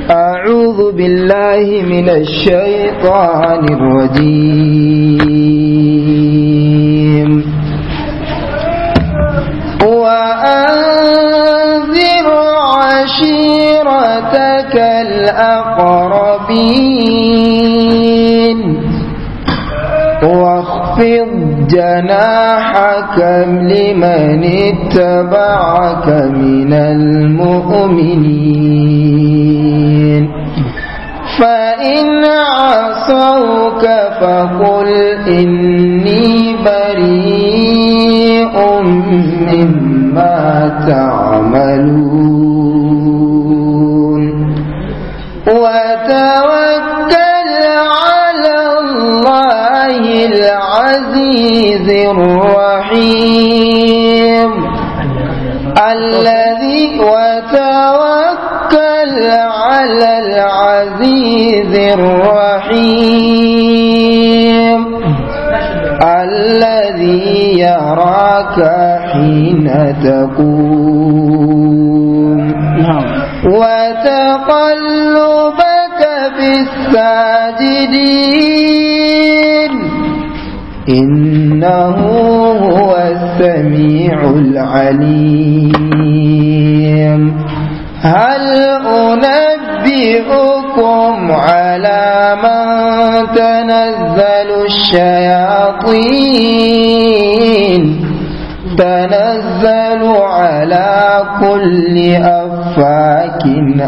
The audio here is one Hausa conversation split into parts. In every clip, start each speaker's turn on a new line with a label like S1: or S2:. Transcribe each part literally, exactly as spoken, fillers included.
S1: أعوذ بالله من الشيطان الرجيم وأنذر عشيرتك الأقربين واخفض جناحك لمن اتبعك من المؤمنين فإن عصوك فقل إني بريء مما تعملون وتوكل على الله العزيز الرحيم الذي وتوكل على العزيز الرحيم الذي يراك حين تقوم وتقلبك في الساجدين إنه هو السميع العليم هل أنبئكم على من تنزل الشياطين تنزل على كل أفاك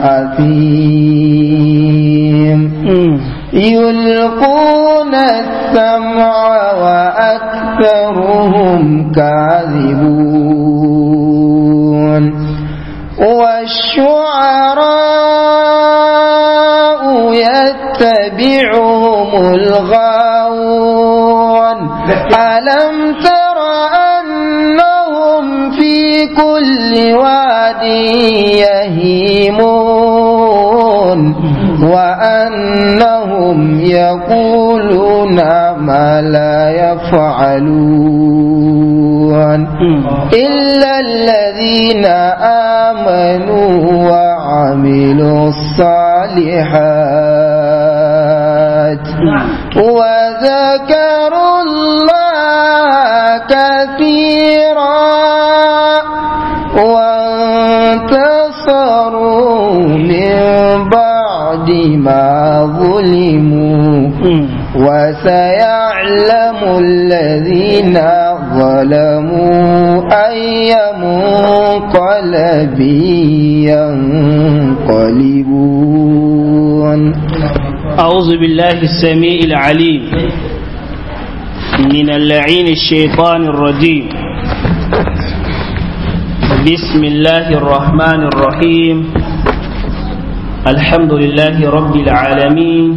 S1: أثيم يلقون السمع وأكثرهم كاذبون والشعراء يتبعهم الغاوون ألم تر أنهم في كل واد يهيمون وأنهم يقولون ما لا يفعلون إلا الذين آمنوا وعملوا الصالحات وذكروا الله كثيرا وانتصروا من بعد ما ظلموا وسيعلم الذين ظلموا أي منقلب ينقلبون.
S2: أعوذ بالله السميع العليم من اللعين الشيطان الرجيم. بسم الله الرحمن الرحيم. الحمد لله رب العالمين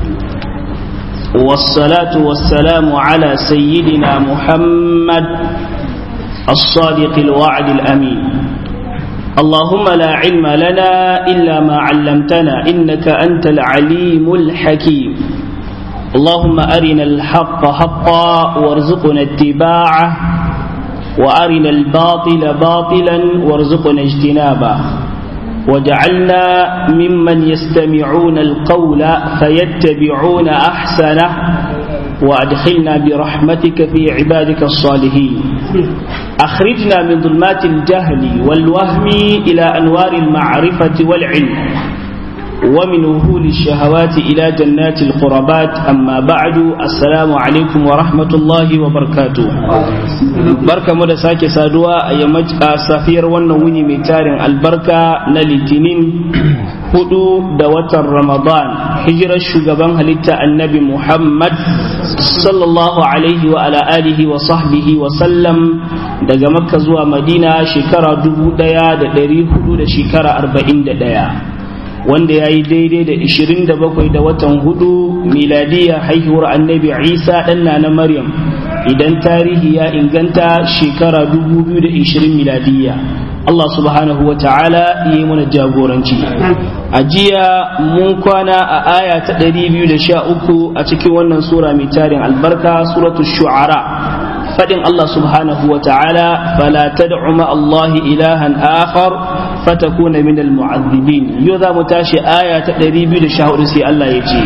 S2: والصلاة والسلام على سيدنا محمد الصادق الوعد الأمين. اللهم لا علم لنا إلا ما علمتنا إنك أنت العليم الحكيم. اللهم أرنا الحق حقا وارزقنا اتباعه وأرنا الباطل باطلا وارزقنا اجتنابه وجعلنا ممن يستمعون القول فيتبعون أحسنه وأدخلنا برحمتك في عبادك الصالحين. أخرجنا من ظلمات الجهل والوهم إلى أنوار المعرفة والعلم ومن وهول الشهوات إلى جنات القربات. أما بعد السلام عليكم ورحمة الله وبركاته. بركة مدى ساكي سادوا أيامج سافير ونوني ميتارن البركة نلتنين هدو دوات رمضان هجرة الشغبان هلتا النبي محمد صلى الله عليه وعلى آله وصحبه وسلم daga Makka zuwa Madina shekara dubu ɗaya da ɗari hudu da shekara arba'in da ɗaya wanda ya yi daidai da ishirin da bakwai da watan hudu miladiya haihuwar annabi Isa ɗanna na Maryam idan tarihi ya inganta shekara dubu biyu da ishirin miladiya. Allah subhanahu wa ta'ala yi mana jagoranci. A jiya mun kwana a aya ta ɗari biyu da sha uku a cikin wannan sura mai tarin albarka suratul shu'ara. Fadin Allah subhanahu wa ta'ala fala tad'u ma Allah ilahan akhar فتكون من المعذبين يوذا متاشي آية تقريبي لشهر سي الله يجي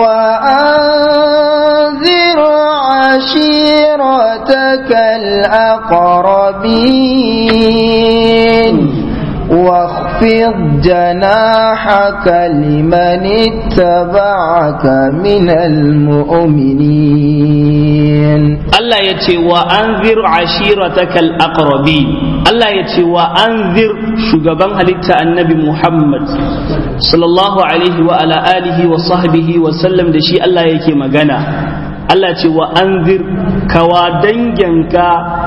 S1: وأنذر عشيرتك الأقربين واخفض جناحك لمن اتبعك من المؤمنين
S2: الله يتي وأنذر عشيرتك الأقربين الله يتي وأنذر شغبان هلتا النبي محمد صلى الله عليه وعلى آله وصحبه وسلم دشي الله يكي مغانا الله يتي وأنذر كوادنجنك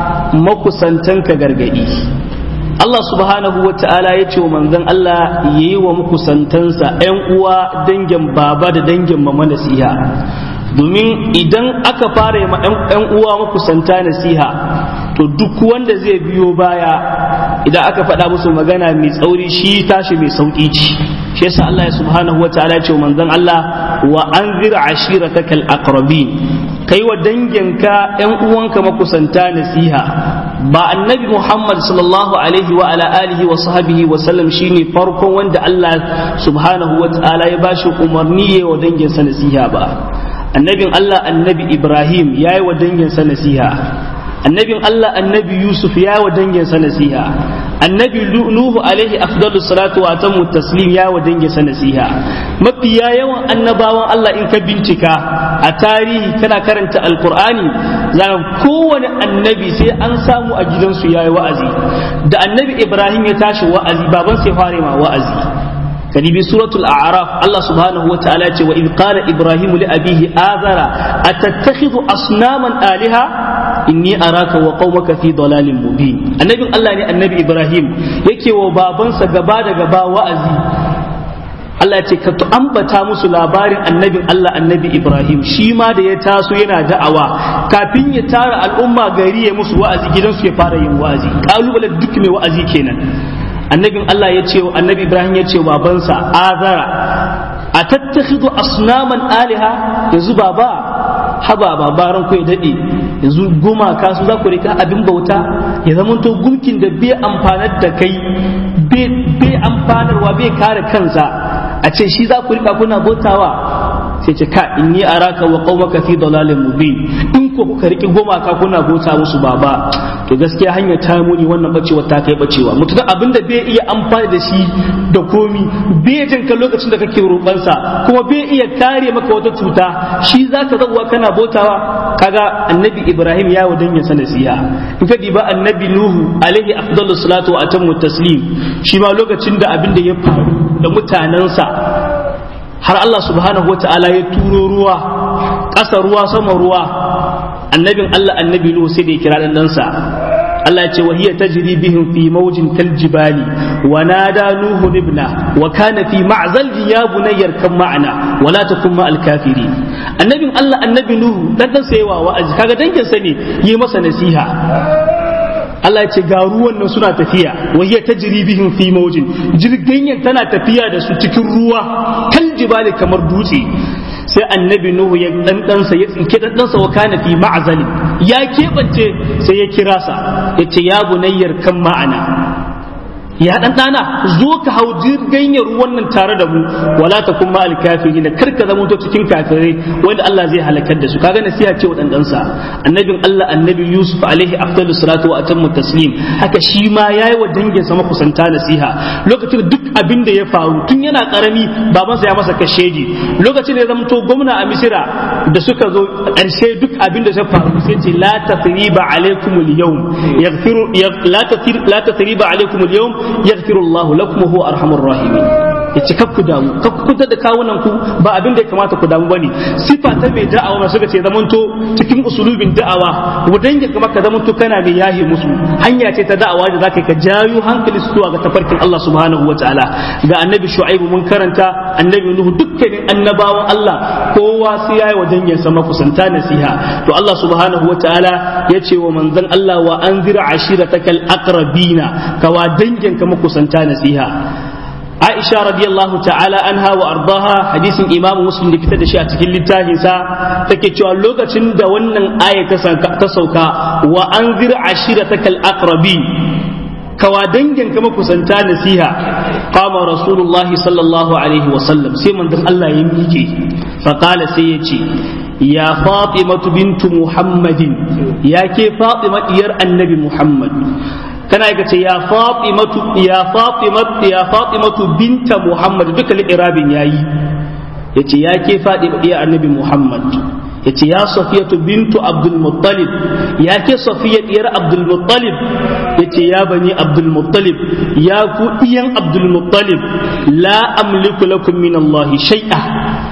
S2: مكسنتنك غرغئي Allah subhanahu wa ta'ala ya ce wa manzon Allah ya yi wa makusantansa ‘yan uwa dangin baba da dangin mama nasiha domin idan aka fara yi ma ‘yan uwa makusanta nasiha to duk wanda zai biyo baya idan aka faɗa musu magana mai tsauri shi tashi mai sauƙi ce shi yasa Allah ya subhanahu wa ta'ala ya ce wa manzon Allah wa anzir ashiratakal aqrabin kai wa danginka ‘yan uwanka makusanta nasiha ba annabi Muhammad sallallahu alaihi wa ala alihi wa sahbihi wa sallam shine farkon wanda Allah subhanahu wa ta'ala ya bashi umarni wa danginsa nasiha ba annabin Allah annabi Ibrahim yayi wa danginsa nasiha annabin Allah annabi Yusuf yayi wa danginsa nasiha annabi Nuhu alaihi afdalus salatu wa atamu taslim yayi wa danginsa nasiha mafiya yawan annabawan Allah in ka bincika a tarihi kana karanta alqur'ani zaka kowane annabi sai an samu a gidansu yayi wa'azi da annabi Ibrahim ya tashi wa'azi baban sai fare ma wa'azi kadibi suratul a'raf Allah subhanahu wa ta'ala ya ce wa id qala ibrahim li abihi azara atattakhidhu asnaman aliha inni araka wa qaumaka fi dalalin mubin annabin Allah ne annabi Ibrahim yake wa babansa gaba da gaba wa'azi Allah ya ce ka ambata musu labarin annabin Allah annabi Ibrahim shi ma da ya taso yana da'awa kafin ya tara al'umma gari ya musu wa'azi gidansu ya fara yin wa'azi kalubale duk mai wa'azi kenan annabin Allah ya ce annabi Ibrahim ya ce babansa azara atattakhidhu asnaman aliha yanzu baba haba babaran ku ya dade yanzu gumaka su za ku rika abin bauta ya zama to gumkin da bai amfanar da kai bai amfanarwa bai kare kansa a ce shi za ku rika kuna bautawa sai ce ka inni araka wa qaumaka fi dalalin mubin in ko kuka riki gumaka kuna bauta musu baba to gaskiya hanyar ta muni wannan bacewa ta kai bacewa mutum abinda bai iya amfani da shi da komi bai jin ka lokacin da kake roƙansa kuma bai iya kare maka wata cuta shi zaka zabuwa kana bautawa kaga annabi Ibrahim ya wadan sa nasiha in ka diba annabi Nuhu alaihi afdalus salatu wa atammu taslim shi ma lokacin da abin da ya faru da mutanansa har Allah subhanahu wa ta'ala ya turo ruwa ƙasa ruwa sama ruwa annabin Allah annabi Nuhu sai da ya kira dan dansa Allah ya ce wa hiya tajri bihim fi mawjin kal jibali wa nada nuhu ibna wa kana fi ma'zal ya bunayyar kan ma'ana wa la takun ma'al kafirin annabin Allah annabi Nuhu dan dan sai wa wa'azi kaga dangin sa ne yi masa nasiha Allah ya ce ga ruwan nan suna tafiya wa hiya tajri bihim fi mawjin jirgin tana tafiya da su cikin ruwa kal jibali kamar dutse sai annabi Nuhu ya dan dansa ya tsinke dan dansa wa kana fi ma'zali ya kebance sai ya kira sa yace ya bunayyar kan ma'ana ya dan dana zo ka hau jirgin ruwan nan tare da mu wala takum ma al kafirin kar ka zama to cikin kafirai wanda Allah zai halakar da su kaga nasiha ce wa dan dansa annabin Allah annabi Yusuf alaihi afdalus salatu wa atammu taslim haka shi ma yayi wa dangin sa makusanta nasiha lokacin duk abin da ya faru tun yana karami babansa ya masa kasheji lokacin da ya zama to gwamna a Misira da suka zo ƙarshe duk abin da ya faru sai ce la tasriba alaikumul yawm yaghfiru la tasriba alaikumul yawm yaghfirullahu lakum wa huwa arhamur rahimin yace kakku damu kakku kunta da kawunan ku ba abin da ya kamata ku damu bane sifa ta mai da'awa suka ce zamanto cikin usulubin da'awa wadan ya kamata ka zamanto kana mai yahi musu hanya ce ta da'awa da zaka ka jayo hankali su zuwa ga tafarkin Allah subhanahu wataala ga annabi shu'aibu mun karanta annabi nuhu dukkanin annabawan Allah kowa sai yayi wadan ya sama kusanta nasiha to Allah subhanahu wataala yace wa manzon Allah wa anzir ashiratakal aqrabina kawa dangin ka makusanta nasiha Aisha radiyallahu ta'ala anha wa ardaha hadisin Imam Muslim da fitar da shi a cikin littafin sa take cewa lokacin da wannan aya ta sauka wa anzir ashiratakal aqrabin kawa dangin kama kusanta nasiha qama rasulullahi sallallahu alaihi wasallam sai manzon Allah ya miƙe fa qala sai ya ce ya fatimatu bintu muhammadin ya ke fatima diyar annabi muhammad kana ka ce ya fatimatu ya fatimatu ya fatimatu binta muhammad duka li'irabin yayi yace ya ke fatima diyar annabi muhammad yace ya safiyatu bintu abdul muttalib ya ke safiya diyar abdul muttalib yace ya bani abdul muttalib ya ku diyan abdul muttalib la amliku lakum min allahi shay'a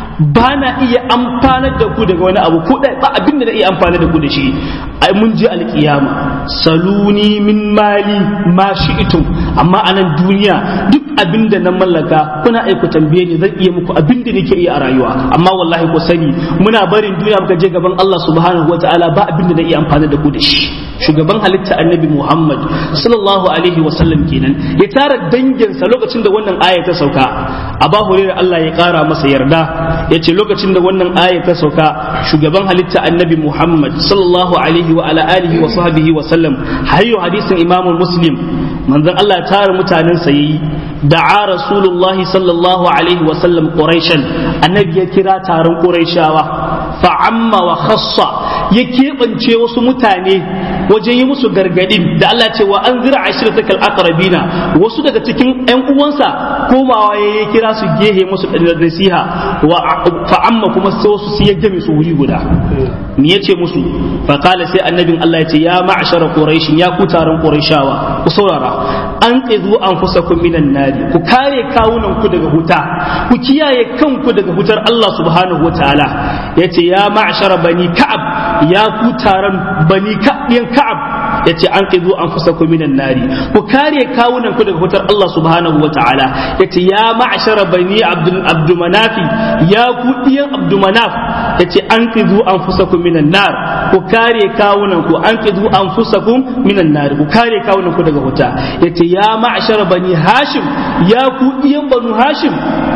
S2: ba na iya amfanar da ku daga wani abu ko ba abin da na iya amfanar da ku da shi ai mun ji alkiyama saluni min mali ma shi'tum amma anan duniya duk abin da na mallaka kuna aiko tambaye ni zan iya muku abin da nake iya a rayuwa amma wallahi ku sani muna barin duniya muka je gaban Allah subhanahu wataala ba abin da na iya amfanar da ku da shi shugaban halitta annabi Muhammad sallallahu alaihi wasallam kenan ya tara danginsa lokacin da wannan aya ta sauka Abu Hurairah Allah ya kara masa yarda yace lokacin da wannan aya ta sauka shugaban halitta annabi Muhammad sallallahu alaihi wa ala alihi wa sahbihi wa sallam hayyo hadisin Imam Muslim manzon Allah ya tara mutanen sa yayi da'a rasulullahi sallallahu alaihi wa sallam quraishan annabi ya kira taron quraishawa fa amma wa khassa ya keɓance wasu mutane wajen yi musu gargadin da Allah ce wa an zira ashiratakal aqrabina wasu daga cikin ƴan uwansa komawa ya kira su gehe musu nasiha wa fa amma kuma sai wasu sai ya game su wuri guda me yace musu fa qala sai annabin Allah yace ya ma'shara quraish ya ku taron quraishawa ku saurara an qidu anfusakum minan nari ku kare kawunan ku daga huta ku kiyaye kanku daga hutar Allah subhanahu wataala yace ya ma'shara bani ka'ab ya ku taron bani ka'ab yace an qidu anfusakum minan nari ku kare kawunan ku daga hutar Allah subhanahu wataala yace ya ma'shara bani abdul abdumanafi ya ku diyan abdumanaf yace an qidu anfusakum minan nar ku kare kawunan ku an qidu anfusakum minan nar ku kare kawunan ku daga huta yace ya ma'shara bani hashim ya ku diyan banu hashim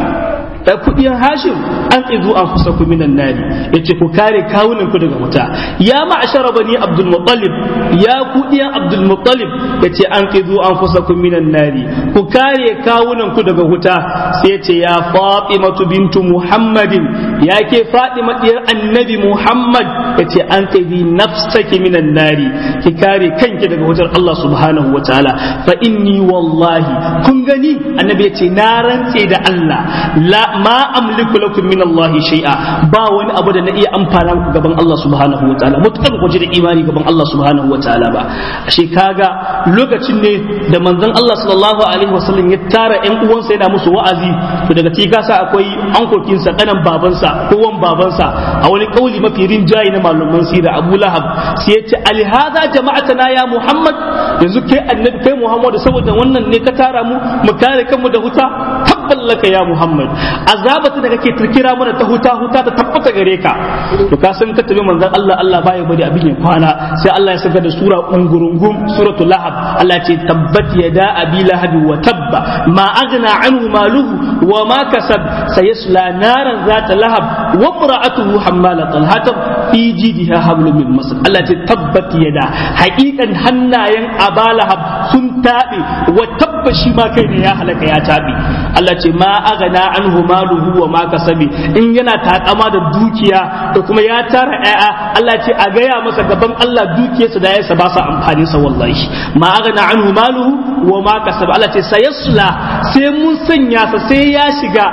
S2: da kudiyan hashim an qidu anfusakum minan nari yace ku kare kawunan ku daga wuta ya ma'ashara bani abdul muttalib ya kudiyan abdul muttalib yace an qidu anfusakum minan nari ku kare kawunan ku daga wuta sai yace ya fatimatu bintu muhammadin yake fatima diyar annabi muhammad yace an qidi nafsaki minan nari ki kare kanki daga wutar Allah subhanahu wataala fa inni wallahi kun gani annabi yace na rantse da Allah la ma amliku lakum min Allah shay'a ba wani abu da na iya amfana muku gaban Allah subhanahu wa ta'ala mutakar ku ji da imani gaban Allah subhanahu wa ta'ala ba ashe kaga lokacin ne da manzon Allah sallallahu alaihi wasallam ya tara ƴan uwansa yana musu wa'azi to daga cikin kasa akwai ankokin sa kanan babansa ko wan babansa a wani kauli mafi rinjayi na malaman sirra Abu Lahab sai ya ce alhada jama'atana ya Muhammad yanzu kai annabi kai Muhammad saboda wannan ne ka tara mu mu kare kanmu da huta tabballaka ya Muhammad azabata da kake kirkira mana ta huta huta ta tabbata gare ka to ka san ka tabi manzon Allah Allah baya bari abin ya kwana sai Allah ya saka da sura ungurungum suratul lahab Allah ce tabbat yada abi lahab wa tabba ma aghna anhu maluhu wa ma kasab sayasla naran zata lahab wa imra'atuhu hammalatal hatab fi jidiha hablum min masad Allah ce tabbat yada haqiqan hannayen abalahab sun tabe wa tabba shi ma kai ne ya halaka ya tabe Allah ce ma aghna anhu maluhu wa ma kasabi in yana takama da dukiya da kuma ya tara ƴaƴa Allah ce a gaya masa gaban Allah dukiyarsa da yasa ba sa amfani sa wallahi ma aghna anhu maluhu wa ma kasab Allah ce sayasla sai mun sanya sa sai ya shiga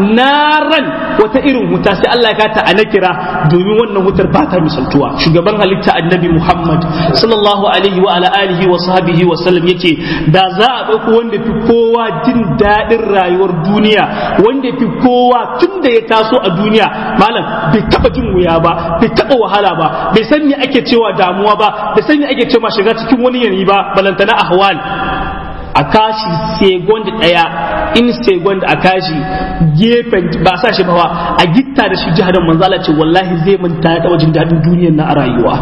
S2: naran wata irin wuta sai Allah ya kata anakira domin wannan wutar ba ta misaltuwa shugaban halitta annabi Muhammad sallallahu alaihi wa ala alihi wa sahbihi wa sallam yace da za a dauko wanda fi kowa jin dadin rayuwar duniya wanda fi kowa tun da ya taso a duniya malam bai taba jin wuya ba bai taba wahala ba bai san me ake cewa damuwa ba bai san me ake cewa shiga cikin wani yanayi ba balantana ahwal a kashi second daya in second a kashi gefen ba sa shi bawa a gitta da shi jihar manzala ce wallahi zai manta ta wajen dadin duniyar na a rayuwa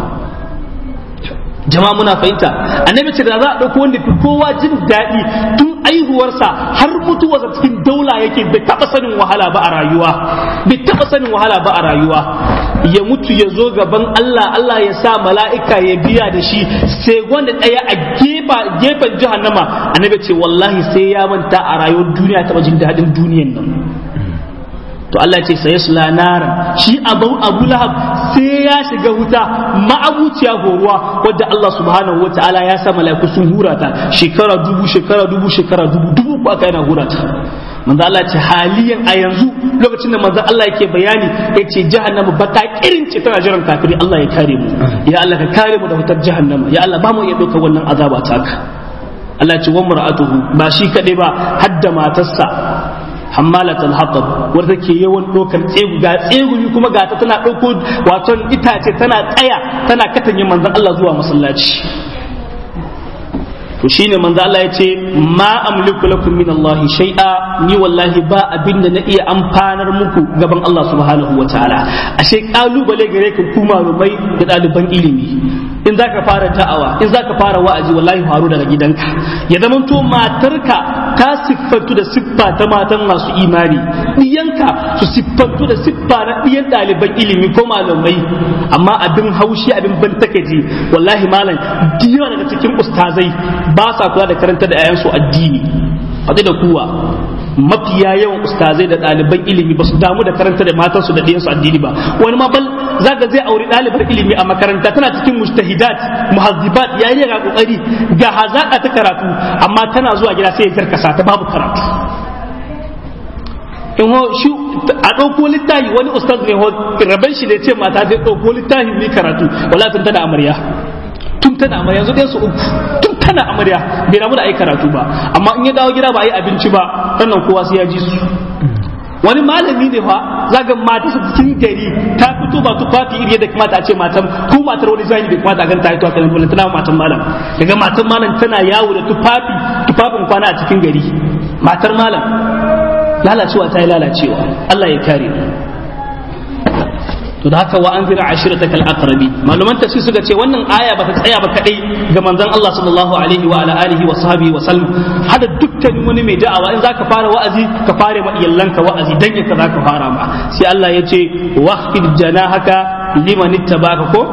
S2: jama'a muna fahimta annabi ce da za a dauko wanda fi kowa jin daɗi tun aihuwarsa har mutuwarsa cikin daula yake bai taɓa sanin wahala ba a rayuwa bai taɓa sanin wahala ba a rayuwa ya mutu ya zo gaban Allah Allah ya sa mala'ika ya biya da shi sai wanda daya a gefa gefen jahannama annabi ce wallahi sai ya manta a rayuwar duniya ta jin dadin duniyan nan to Allah ce sai yasla naran shi abu abu lahab sai ya shiga wuta ma'abuciya horuwa wadda Allah subhanahu wataala ya sa mala'iku sun hurata shekara dubu shekara dubu shekara dubu dubu ko aka yana hurata manzo Allah ce haliyan a yanzu lokacin da manzo Allah yake bayani yace jahannama baka kirin ce tana jiran kafiri Allah ya kare mu ya Allah ka kare mu da wutar jahannama ya Allah ba mu iya dauka wannan azaba taka Allah ce wa mar'atuhu ba shi kade ba hadda matarsa hammalatul hatab wanda take yawan dokar tsegu ga tsegu kuma ga ta tana dauko waton itace tana tsaya tana katanye manzon Allah zuwa masallaci to shine manzo Allah ya ce ma amliku lakum min Allah shay'a ni wallahi ba abinda na iya amfanar muku gaban Allah subhanahu wataala ashe kalubale gare ka kuma rubai da daliban ilimi in zaka fara da'awa in zaka fara wa'azi wallahi faru daga gidanka ya zama to matarka ta siffantu da siffa ta matan masu imani diyanka su siffantu da siffa na diyan daliban ilimi ko malamai amma abin haushi abin ban takeji wallahi malam diyawa daga cikin ustazai ba sa kula da karanta da ayansu addini faɗi da kuwa mafiya yawan ustazai da ɗaliban ilimi ba su damu da karanta da matansu da ɗiyansu addini ba wani ma bal zaka zai auri ɗalibar ilimi a makaranta tana cikin mujtahidat muhazzibat yayi ga kokari ga hazaka ta karatu amma tana zuwa gida sai ya karkasa ta babu karatu in ho shi a ɗauko littafi wani ustaz ne ho raban shi da ce mata zai ɗauko littafi mai karatu wala tun tana amarya tun tana amarya yanzu dai su uku tun tana amarya bai rabu da ai karatu ba amma in ya dawo gida ba a yi abinci ba sannan kowa sai ya ji su wani malami ne fa zaga mata su cikin gari ta fito ba tufafi iri da kamata a ce matan ko matar wani zahiri bai kamata a ganta ita kan bulan tana matan malam daga matan malam tana yawo da tufafi tufafin kwana a cikin gari matar malam lalacewa ta yi lalacewa Allah ya kare mu to da haka wa anzira ashiratakal aqrabi maluman tafsir suka ce wannan aya ba ta tsaya ba kadai ga manzon Allah sallallahu alaihi wa ala alihi wa sahbihi wa sallam hada dukkan wani mai da'awa in zaka fara wa'azi ka fare ma iyallanka wa'azi dan ka zaka fara ma sai Allah ya ce waqfid janahaka liman ittabaka ko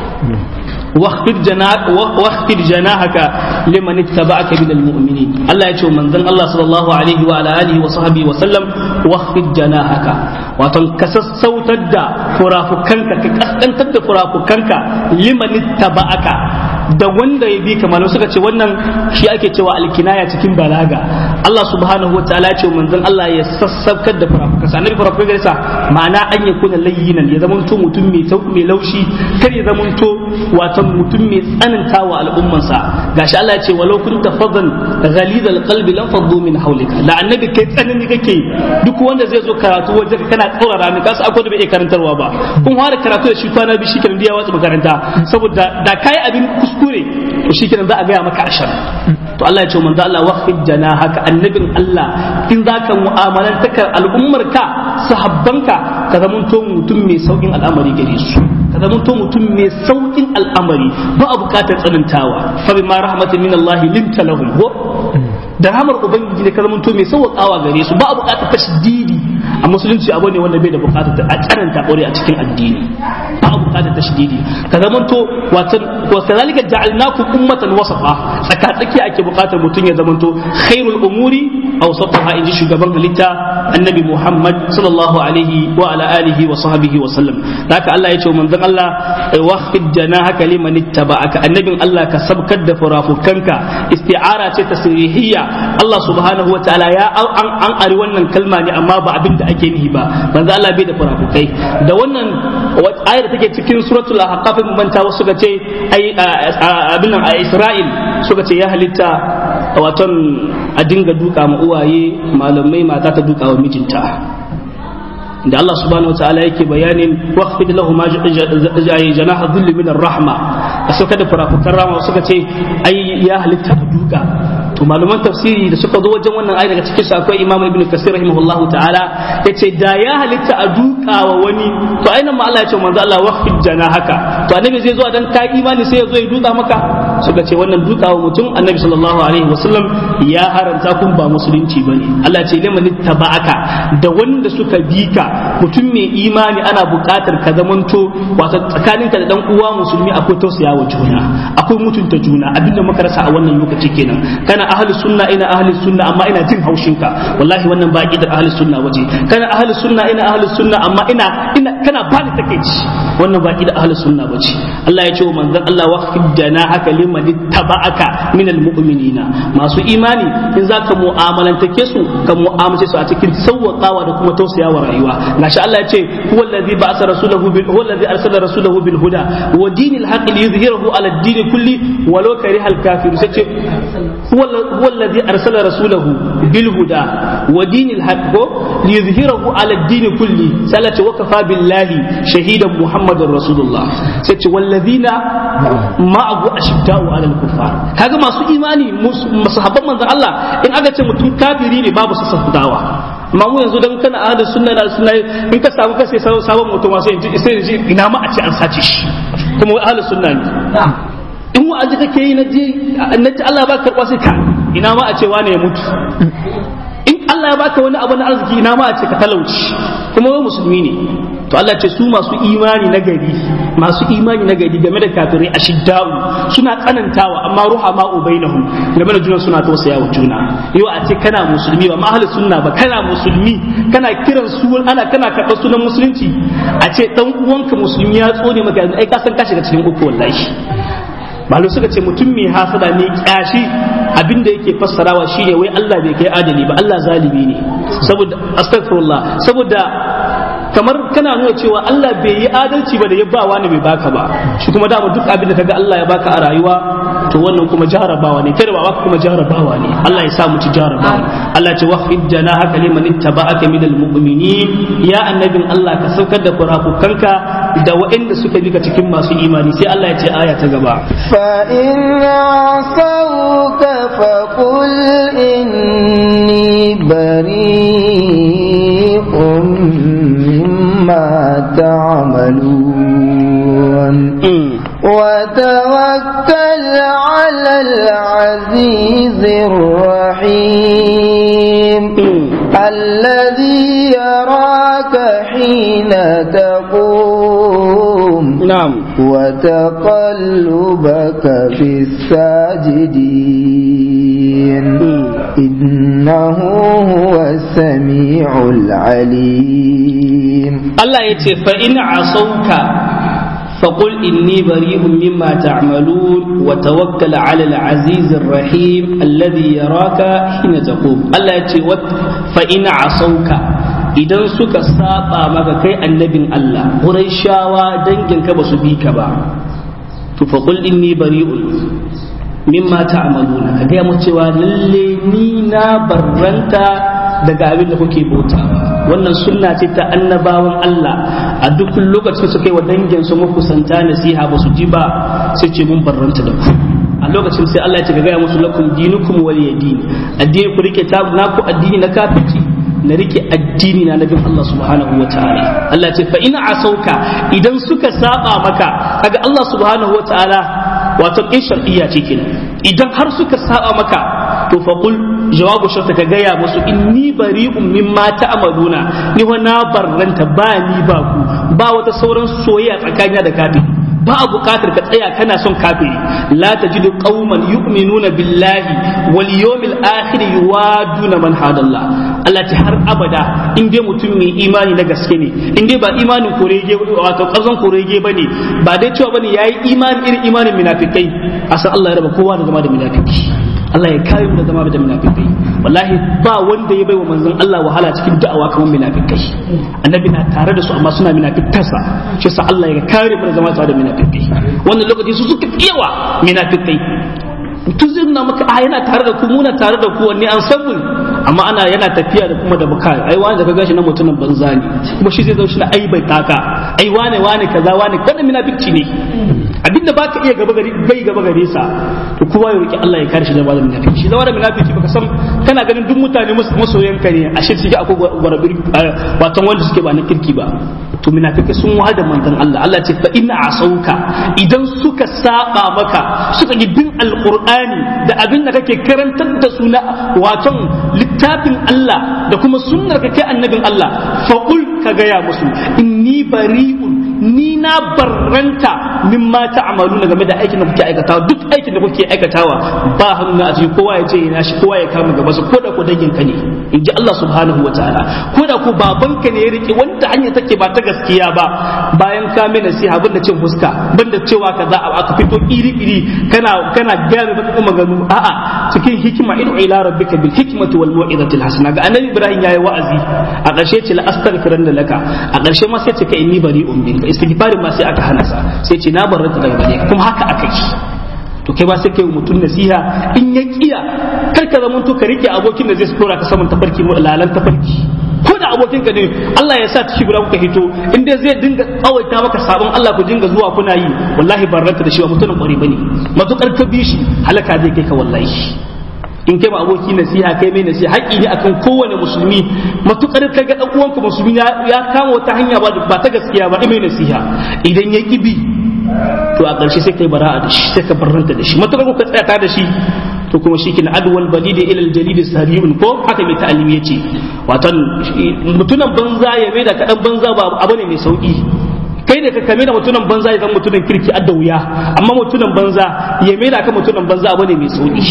S2: واخفض جناح واخفض جناحك لمن اتبعك من المؤمنين الله يجو من ذن الله صلى الله عليه وعلى اله وصحبه وسلم واخفض جناحك واتن كسسوتر da furafukanka ka kaskantar da furafukanka liman ittaba'aka da wanda ya bi kamar suka ce wannan shi ake cewa alkinaya cikin balaga Allah subhanahu wa ta'ala ya ce manzon Allah ya sassaukar da furafukansa annabi furafukan sa ma'ana an yakuna layyinan ya zamanto mutum mai mai laushi kar ya zamanto wato mutum mai tsananta wa al'ummansa gashi Allah ya ce walau kunta faddan ghalizal qalbi lam faddu min hawlika la annabi kai tsanani kake duk wanda zai zo karatu waje kana tsaurara ni kasu akwai da bai karantarwa ba kun fara karatu da shi kwana bi shikenan da ya watsa makaranta saboda da kai abin kuskure to shikenan za a ga maka ashar to Allah ya ce manzo Allah waqfid janahaka annabin Allah in zaka mu'amalantakar al'ummarka sahabbanka ka zamanto mutum mai saukin al'amari gare su ka zamanto mutum mai saukin al'amari ba a bukatar tsanantawa fa bima rahmatin min Allah linta lahum da rahmar ubangiji ne ka zamanto mai sauƙawa gare su ba a bukatar tashdidi a musulunci abu ne wanda bai da bukatar a tsananta ƙwarai a cikin addini ba a bukatar tashdidi ka zamanto watan wa kazalika ja'alnakum ummatan wasata tsakatsaki ake bukatar mutum ya zamanto khairul umuri awsatuha inji shugaban halitta annabi Muhammad sallallahu alaihi wa ala alihi wa sahbihi wa sallam haka Allah ya ce manzon Allah waqfid janahaka liman ittaba'aka annabin Allah ka sabkar da furafukanka isti'ara ce tasrihiyya Allah subhanahu wa ta'ala ya an an ari wannan kalma ne amma ba abin da ake nihi ba manzon Allah bai da furafukai da wannan ayar da take cikin suratul ahqaf mun manta wasu ga ce ai abin nan a Isra'il suka ce ya halitta waton a dinga duka ma uwaye malamai mata ta duka wa mijinta da Allah subhanahu wataala yake bayanin waqfid lahu ma janaha dhilli min ar-rahma da suka da farafukan rama suka ce ai ya halitta ta duka to malaman tafsiri da suka zo wajen wannan ayat daga cikin su akwai Imam Ibn Kathir rahimahullahu ta'ala yace da ya halitta a duka wa wani to ainihin ma Allah ya ce manzo Allah waqfid janahaka to annabi zai zo dan ka imani sai ya zo ya duka maka suka ce wannan dukawa mutum annabi sallallahu alaihi wasallam ya haranta kun ba musulunci bane Allah ce liman taba'aka da wanda suka bi ka mutum mai imani ana buƙatar ka zamanto wato tsakaninka da dan uwa musulmi akwai tausayawa juna akwai mutunta juna abinda muka rasa a wannan lokaci kenan kana ahli sunna ina ahli sunna amma ina jin haushin ka wallahi wannan ba aqidar ahli sunna waje kana ahli sunna ina ahli sunna amma ina ina kana ba ni takeici wannan ba aqidar ahli sunna waje Allah ya ce wa manzon Allah waqfid janahaka liman ittaba'aka min almu'minina masu imani in zaka mu'amalantake su ka mu'amalace su a cikin sawwaqawa da kuma tausayawa rayuwa gashi Allah ya ce huwa allazi ba'atha rasulahu bil huwa allazi arsala rasulahu bil huda wa dinil haqqi liyuzhirahu ala ad-din kulli walau karihal kafirun sai huwa allazi arsala rasulahu bil huda wa dinil haqqi liyuzhirahu ala ad-din kulli sai Allah ce wa kafa billahi shahidan muhammadur rasulullah sai ce wallazina ma'ahu ashidda'u 'alal kuffar kaga masu imani masahabban manzon Allah in aka ce mutum kafiri ne babu sassautawa amma mu yanzu dan kana ahlus sunna da sunna in ka samu kasai sabon mutum sai sai ji ina ma a ce an sace shi kuma ahlus sunna ne in wa'azi kake yi na ji annabi Allah ba karba sai ka ina ma a ce wane ya mutu in Allah ya baka wani abu na arziki ina ma a ce ka talauci kuma wai musulmi ne to Allah ce su masu imani na gari masu imani na gari game da kafirai ashidda'u suna tsanantawa amma ruha ma ubainahum game da juna suna tausaya wa juna yau a ce kana musulmi ba ma ahli sunna ba kana musulmi kana kiran su ana kana karɓar sunan musulunci a ce dan uwanka musulmi ya tsone maka ai ka san ka shiga cikin uku wallahi malu suka ce mutum mai hasada ne kyashi abinda yake fassarawa shine wai Allah bai kai adali ba Allah zalimi ne saboda astaghfirullah saboda kamar kana nuna cewa Allah bai yi adalci ba da ya ba wani bai baka ba shi kuma dama duk abin da kaga Allah ya baka a rayuwa to wannan kuma jarabawa ne kada ba baka kuma jarabawa ne Allah ya sa mu ci jarabawa Allah ce waqfid janahaka liman ittaba'aka minal mu'minin ya annabin Allah ka saukar da furafukanka da waɗanda suka bi ka cikin masu imani sai Allah ya ce aya ta gaba
S1: fa in asauka fa qul inni bari'un مما تعملون وتوكل على العزيز الرحيم الذي يراك حين تقوم
S2: نعم
S1: وتقلبك في الساجدين إنه هو السميع العليم
S2: الله يتي فإن عصوك فقل إني بريء مما تعملون وتوكل على العزيز الرحيم الذي يراك حين تقوم الله يتي فإن عصوك idan suka saba maka kai annabin Allah Qurayshawa dangin ka basu bi ka ba to fa qul inni bari'un mimma ta'maluna ka ga mu cewa lalle ni na barranta daga abin da kuke bauta wannan sunna ce ta annabawan Allah a duk lokacin su kai wa dangin su makusanta nasiha ba su ji ba sai ce mun barranta da ku a lokacin sai Allah ya ce ga ga musu lakum dinukum waliyadin addini ku rike ta naku addini na kafirci na rike addini na nabin Allah subhanahu wa ta'ala Allah ce fa in asauka idan suka saba maka kaga Allah subhanahu wa ta'ala wato in shar'iyya ce kenan idan har suka saba maka to fa qul jawabu sharta ka gaya musu inni bari'un mimma ta'maluna ni wa na barranta ba ni ba ku ba wata sauran soyayya tsakanina da kafiri ba a buƙatar ka tsaya kana son kafiri la tajidu qauman yu'minuna billahi wal yawmil akhir yuwaduna man hadallah Allah ta har abada in dai mutum mai imani na gaske ne in dai ba imanin korege wato ƙarzon korege bane ba dai cewa bane yayi imani irin imanin munafikai asan Allah ya raba kowa da zama da munafiki Allah ya kare mu da zama da munafikai wallahi ba wanda ya baiwa manzon Allah wahala cikin da'awa kamar munafikai annabi na tare da su amma suna munafikarsa shi sa Allah ya kare mu da zama tare da munafikai wannan lokaci su suka yawa munafikai tun zai nuna maka a yana tare da ku muna tare da ku wanne an sabu amma ana yana tafiya da kuma da bukai ai wani da ka gashi na mutumin banza ne kuma shi zai zo shi na ai bai taka ai wane wane kaza wane kada munafici ne abinda baka iya gaba gari bai gaba gare sa to kowa ya roki Allah ya kare shi da bazan munafiki shi da wanda munafiki baka san kana ganin duk mutane masoyan ka ne ashe shi akwai gwarabir wato wanda suke ba na kirki ba to munafiki sun wahada manzon Allah Allah ce fa inna asauka idan suka saba maka suka yi bin alqur'ani da abin da kake karantar da su na wato littafin Allah da kuma sunnar ka kai annabin Allah fa qul ka gaya musu inni bari'un ni na barranta mimma ta'maluna game da aikin da kuke aikatawa duk aikin da kuke aikatawa ba hannu a cikin kowa ya ce ina shi kowa ya kama gaba su koda ko dangin ka ne in ji Allah subhanahu wataala koda ko baban ka ne ya rike wanda hanya take ba ta gaskiya ba bayan ka mai nasiha banda cin fuska banda cewa kaza aka fito iri iri kana kana gane ba kuma ganu a'a cikin hikima idu ila rabbika bil hikmati wal mau'izati al hasana ga annabi Ibrahim yayi wa'azi a ƙarshe ce la astaghfiranna laka a ƙarshe ma sai ce ka inni bari'un minka istighfarin ma sai aka hana sa sai ce na barrata daga gare kuma haka aka yi to kai ba sai kai mutum nasiha in ya kiya kar ka zama to ka rike abokin da zai tsora ka saman tafarki mu lalan tafarki ko da abokin ka ne Allah ya sa tashi guda kuka hito in dai zai dinga tsawaita maka sabon Allah ku dinga zuwa kuna yi wallahi barrata da shi ba mutumin kware bane matukar ka bi shi halaka zai kai ka wallahi in kai ma aboki nasiha kai mai nasiha haƙƙi ne akan kowane musulmi matukar ka ga dan uwanka musulmi ya kama wata hanya ba ta gaskiya ba mai nasiha idan ya kibi to a ƙarshe sai kai bara'a da shi sai ka barranta da shi matukar ka tsaya da shi to kuma shi kin adwal balidi ila aljalid sariyun ko haka mai ta'alimi yace watan mutunan banza ya mai da kadan banza ba abu ne mai sauki kai ne ka kame da mutunan banza ya zama mutunan kirki adda wuya amma mutunan banza ya mai da ka mutunan banza abu ne mai sauki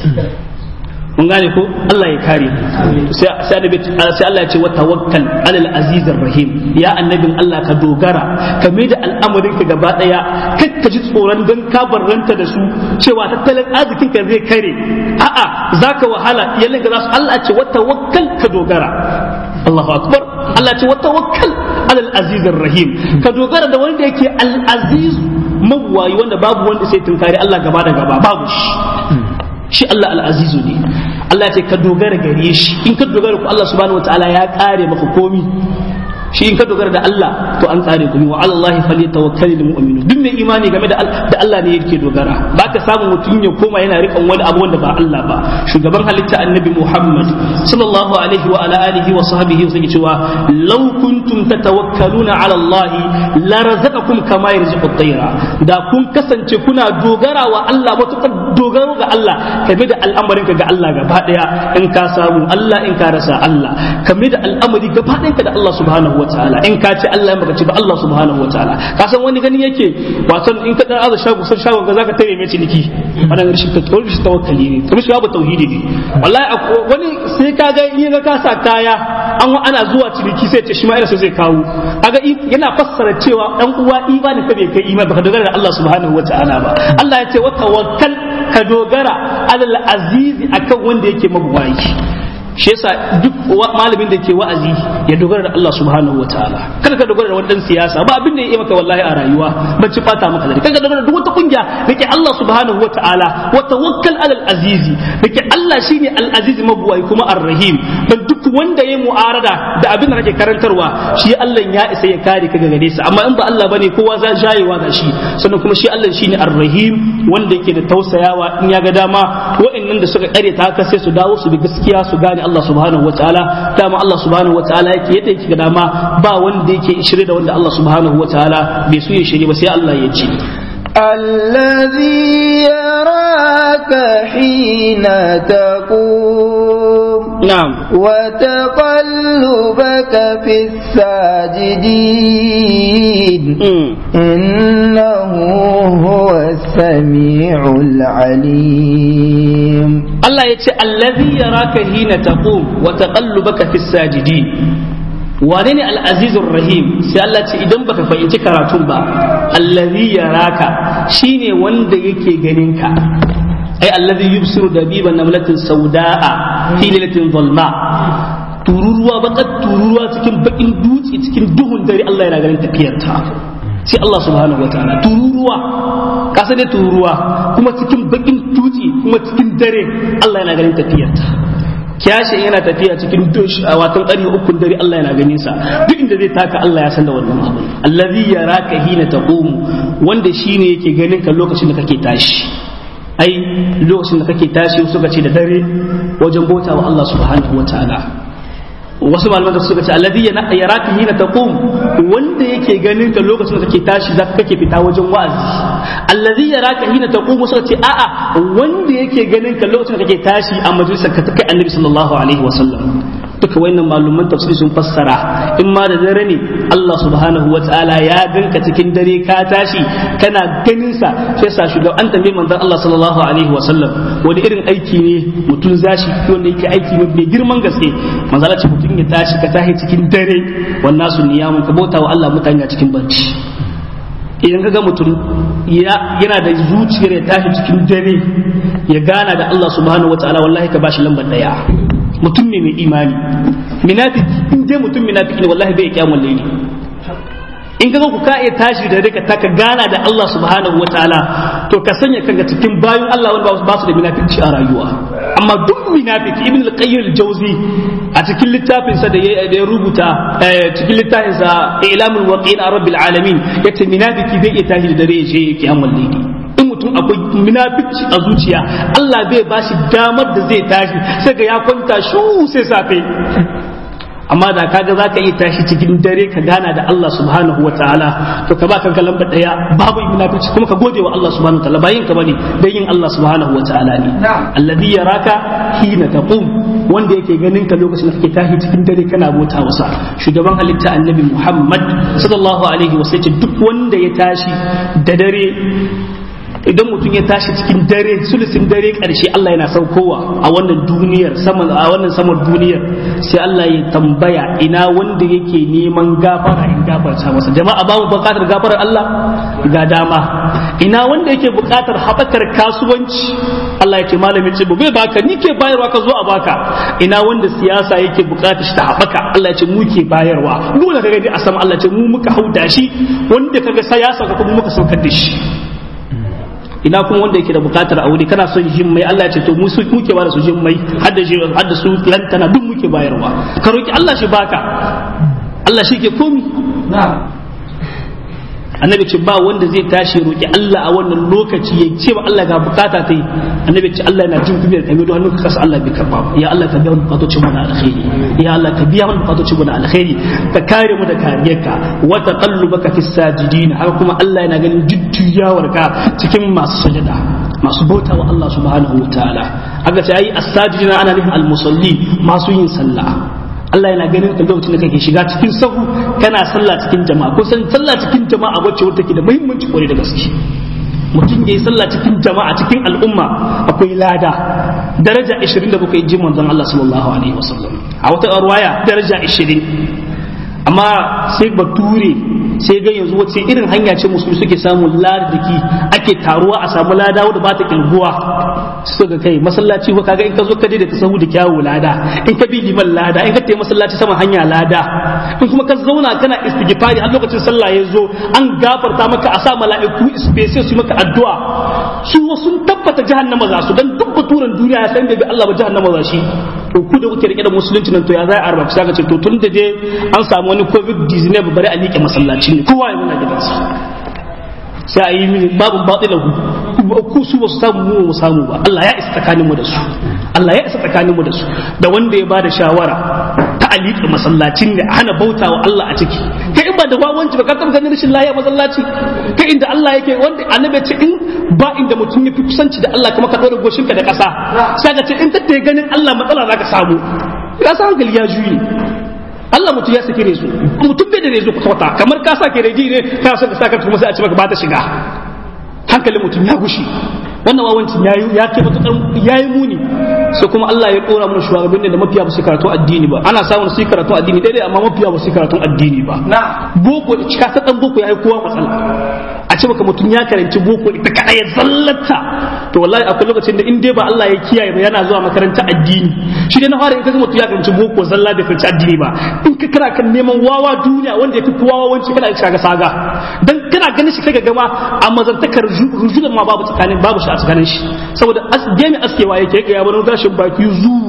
S2: mun gane ko Allah ya kare sai sai annabi sai Allah ya ce wa tawakkal alal azizir rahim ya annabin Allah ka dogara ka mai da al'amarin ka gaba daya kai ka ji tsoron dan ka barranta da su cewa tattalin arzikin ka zai kare a'a zaka wahala yalin ga zasu Allah ya ce wa tawakkal ka dogara Allahu akbar Allah ya ce wa tawakkal alal azizir rahim ka dogara da wanda yake al aziz mawwayi wanda babu wanda sai tunkari Allah gaba da gaba babu shi shi Allah al'azizu ne Allah ce ka dogara gare shi in ka dogara ku Allah subhanahu wa ta'ala ya kare maka komi shi in ka dogara da Allah to an kare ku wa Allah falyatawakkalul mu'minun duk mai imani game da da Allah ne yake dogara ba ka samu mutum ya koma yana rikan wani abu wanda ba Allah ba shugaban halitta annabi Muhammad sallallahu alaihi wa ala alihi wa sahbihi sai cewa law kuntum tatawakkaluna ala Allah la razaqakum kama yarzuqu at-tayra da kun kasance kuna dogara wa Allah matuƙar dogaro ga Allah kame da al'amarin ka ga Allah gaba daya in ka samu Allah in ka rasa Allah kame da al'amari gaba ɗayan ka da Allah subhanahu wataala in ka ce Allah maka ce ba Allah subhanahu wataala ka san wani gani yake wato in ka dan aza shago san shagon ka zaka tare mai ciniki wannan rashin rashin tawakkali ne rashin babu tauhidi ne wallahi wani sai ka ga in ga ka sa kaya an ana zuwa ciniki sai ce shi ma ina so zai kawo kaga yana fassara cewa dan uwa imani ka bai kai imani baka dogara da Allah subhanahu wataala ba Allah ya ce wa tawakkal ka dogara alal azizi akan wanda yake mabuwayi shi yasa duk malamin da ke wa'azi ya dogara da Allah subhanahu wataala kada ka dogara da wani dan siyasa ba abin da ya yi maka wallahi a rayuwa ban ci fata maka da kada dogara da duk wata kungiya dake Allah subhanahu wataala wa tawakkal alal azizi dake Allah shine al aziz mabuwai kuma ar rahim dan duk wanda yayi mu'arada da abin da kake karantarwa shi Allah ya isa ya kare ka daga gare sa amma in ba Allah bane kowa za jayewa da shi sannan kuma shi Allah shine ar rahim wanda yake da tausayawa in ya ga dama wa'annan da suka kare ta haka sai su dawo su bi gaskiya su gane Allah subhanahu wataala dama Allah subhanahu wataala yake yadda yake dama ba wanda yake shirye da wanda Allah subhanahu wataala bai so ya shirye ba sai Allah ya ce
S1: الذي يراك حين تقوم
S2: نعم
S1: وتقلبك في الساجدين إنه هو السميع العليم
S2: الله يتي الذي يراك حين تقوم وتقلبك في الساجدين wane ne al'azizun rahim sai Allah ce idan baka fahimci karatun ba allazi yaraka shine wanda yake ganin ka ai allazi yubsiru dabiban namlatin sauda'a fi lailatin zulma tururuwa bakat tururuwa cikin bakin dutse cikin duhun dare Allah yana ganin tafiyarta sai Allah subhanahu wataala tururuwa kasa ne tururuwa kuma cikin bakin dutse kuma cikin dare Allah yana ganin tafiyarta kiyashi yana tafiya cikin dush a watan ƙarni ukun dare Allah yana ganin sa duk inda zai taka Allah ya san da wannan abu allazi yaraka hina taqumu wanda shine yake ganin ka lokacin da kake tashi ai lokacin da kake tashi suka ce da dare wajen bauta wa Allah subhanahu wataala wasu malaman da suka ce allazi yaraka hina taqum wanda yake ganin ka lokacin da kake tashi zaka kake fita wajen wa'azi allazi yaraka hina taqum suka ce a'a wanda yake ganin ka lokacin da kake tashi a majalisar ka kai annabi sallallahu alaihi wasallam duka wayannan malaman tafsiri sun fassara in ma da dare ne Allah subhanahu wataala ya ganka cikin dare ka tashi kana ganin sa sai sa shugaba an tambaye manzon Allah sallallahu alaihi wasallam wani irin aiki ne mutum zashi wanda yake aiki mai girman gaske manzon Allah ce mutum ya tashi ka tashi cikin dare wannan su niyamun ka bauta wa Allah mutane cikin barci idan kaga mutum yana da zuciyar ya tashi cikin dare ya gana da Allah subhanahu wataala wallahi ka bashi lambar daya mutum ne mai imani munafiki in dai mutum munafiki ne wallahi bai kiyamul layli in kaga ku ka iya tashi da rika ta ka gana da Allah subhanahu wataala to ka sanya kanka cikin bayan Allah wanda ba su da munafici a rayuwa amma duk munafiki ibn al-qayyim al-jawzi a cikin littafin sa da ya rubuta cikin littafin sa ilamul waqi'in rabbil alamin yace munafiki bai iya tashi da dare ya je kiyamul layli in mutum akwai munafici a zuciya Allah bai bashi damar da zai tashi sai ga ya kwanta shu sai safe amma da kaga zaka iya tashi cikin dare ka gana da Allah subhanahu wataala to ka ba kanka lamba daya babu munafici kuma ka gode wa Allah subhanahu wataala bayin ka bane dan yin Allah subhanahu wataala ne alladhi yaraka hina taqum wanda yake ganin ka lokacin da kake tashi cikin dare kana bota wasa shugaban halitta annabi Muhammad sallallahu alaihi wasallam duk wanda ya tashi da dare idan mutum ya tashi cikin dare sulusin dare karshe Allah yana saukowa a wannan duniyar sama a wannan samar duniyar sai Allah ya tambaya ina wanda yake neman gafara in gafarta masa jama'a babu bukatar gafarar Allah ga dama ina wanda yake bukatar habakar kasuwanci Allah ya ce malami ce bai baka ni ke bayarwa ka zo a baka ina wanda siyasa yake bukatar shi ta habaka Allah ya ce mu ke bayarwa dole kaga dai a sama Allah ya ce mu muka hauda shi wanda kaga siyasa ka kuma muka saukar da shi ina kuma wanda yake da bukatar aure kana son jin mai Allah ya ce to mu su muke ba da su jin mai hadda shi hadda su lantana duk muke bayarwa ka roki Allah shi baka Allah shi ke komi na'am annabi ce ba wanda zai tashi roki Allah a wannan lokaci ya ce ba Allah ga bukata ta yi annabi ce Allah yana jin kubiyar kai don hannunka kasa Allah bai karba ya Allah ka biya mu bukatocin mu na alkhairi ya Allah ka biya mu bukatocin mu na alkhairi ka kare mu da kariyarka wa taqallubaka fis sajidin har kuma Allah yana ganin jujjuyawar ka cikin masu sajada masu bauta wa Allah subhanahu wataala aka ce ai as-sajidina ana nufin al-musalli masu yin sallah Allah yana ganin ka lokacin da kake shiga cikin sahu kana sallah cikin jama'a ko san sallah cikin jama'a wacce wata ke da muhimmanci kwarai da gaske mutum yayi sallah cikin jama'a cikin al'umma akwai lada daraja ashirin da bakwai ji manzon Allah sallallahu alaihi wasallam a wata riwaya daraja ashirin amma sai bature sai ga yanzu wace irin hanya ce musulmi suke samun ladaki ake taruwa a samu lada wanda ba ta kilguwa su ga kai masallaci ko kaga in ka zo ka je da tasahu da kyawu lada in ka bi liman lada in ka tayi masallaci sama hanya lada in kuma ka zauna kana istighfari har lokacin sallah ya zo an gafarta maka a sa mala'iku space su maka addu'a su sun tabbata jahannama za su dan duk baturan duniya ya san da bi Allah ba jahannama za shi to ku da kuke rike da musulunci nan to ya zai arba sai ka ce to tun da dai an samu wani covid nineteen bari a liƙe masallaci ne kowa ya nuna gidansa sai a yi mini babin baɗilahu ku su ba su samu mu mu samu ba Allah ya isa tsakanin mu da su Allah ya isa tsakanin mu da su da wanda ya bada shawara ta alika masallacin da hana bautawa Allah a ciki kai in ba da wawanci ba ka taɓa ganin rashin lafiya masallaci kai inda Allah yake wanda annabi ce in ba inda mutum ya fi kusanci da Allah kuma ka ɗora goshinka da ƙasa sai ka ce in ka ganin Allah matsala za ka samu ya sa hankali ya juyi Allah mutum ya saki rezo mutum bai da rezo kwata kamar ka sa ke reji ne ka so ka saka kuma sai a ce maka ba ta shiga hankalin mutum ya gushi wannan wawancin ya ya ke matukar yayi muni sai kuma Allah ya dora mana shugabanni da mafiya ba su karatu addini ba ana samun su karatu addini daidai amma mafiya ba su karatu addini ba na boko da cika ta dan boko yayi kowa matsala a ce maka mutum ya karanci boko ita kada ya zallata to wallahi akwai lokacin da in dai ba Allah ya kiyaye ba yana zuwa makaranta addini shi dai na fara in ka mutum ya karanci boko zalla bai karanci addini ba in ka kana kan neman wawa duniya wanda ya fi kowa wawanci kana shaga saga dan kana ganin shi kaga gama a mazantakar rujulan ma babu tsakanin babu shi a tsakanin shi saboda gemi askewa yake ga ya bar gashin baki zu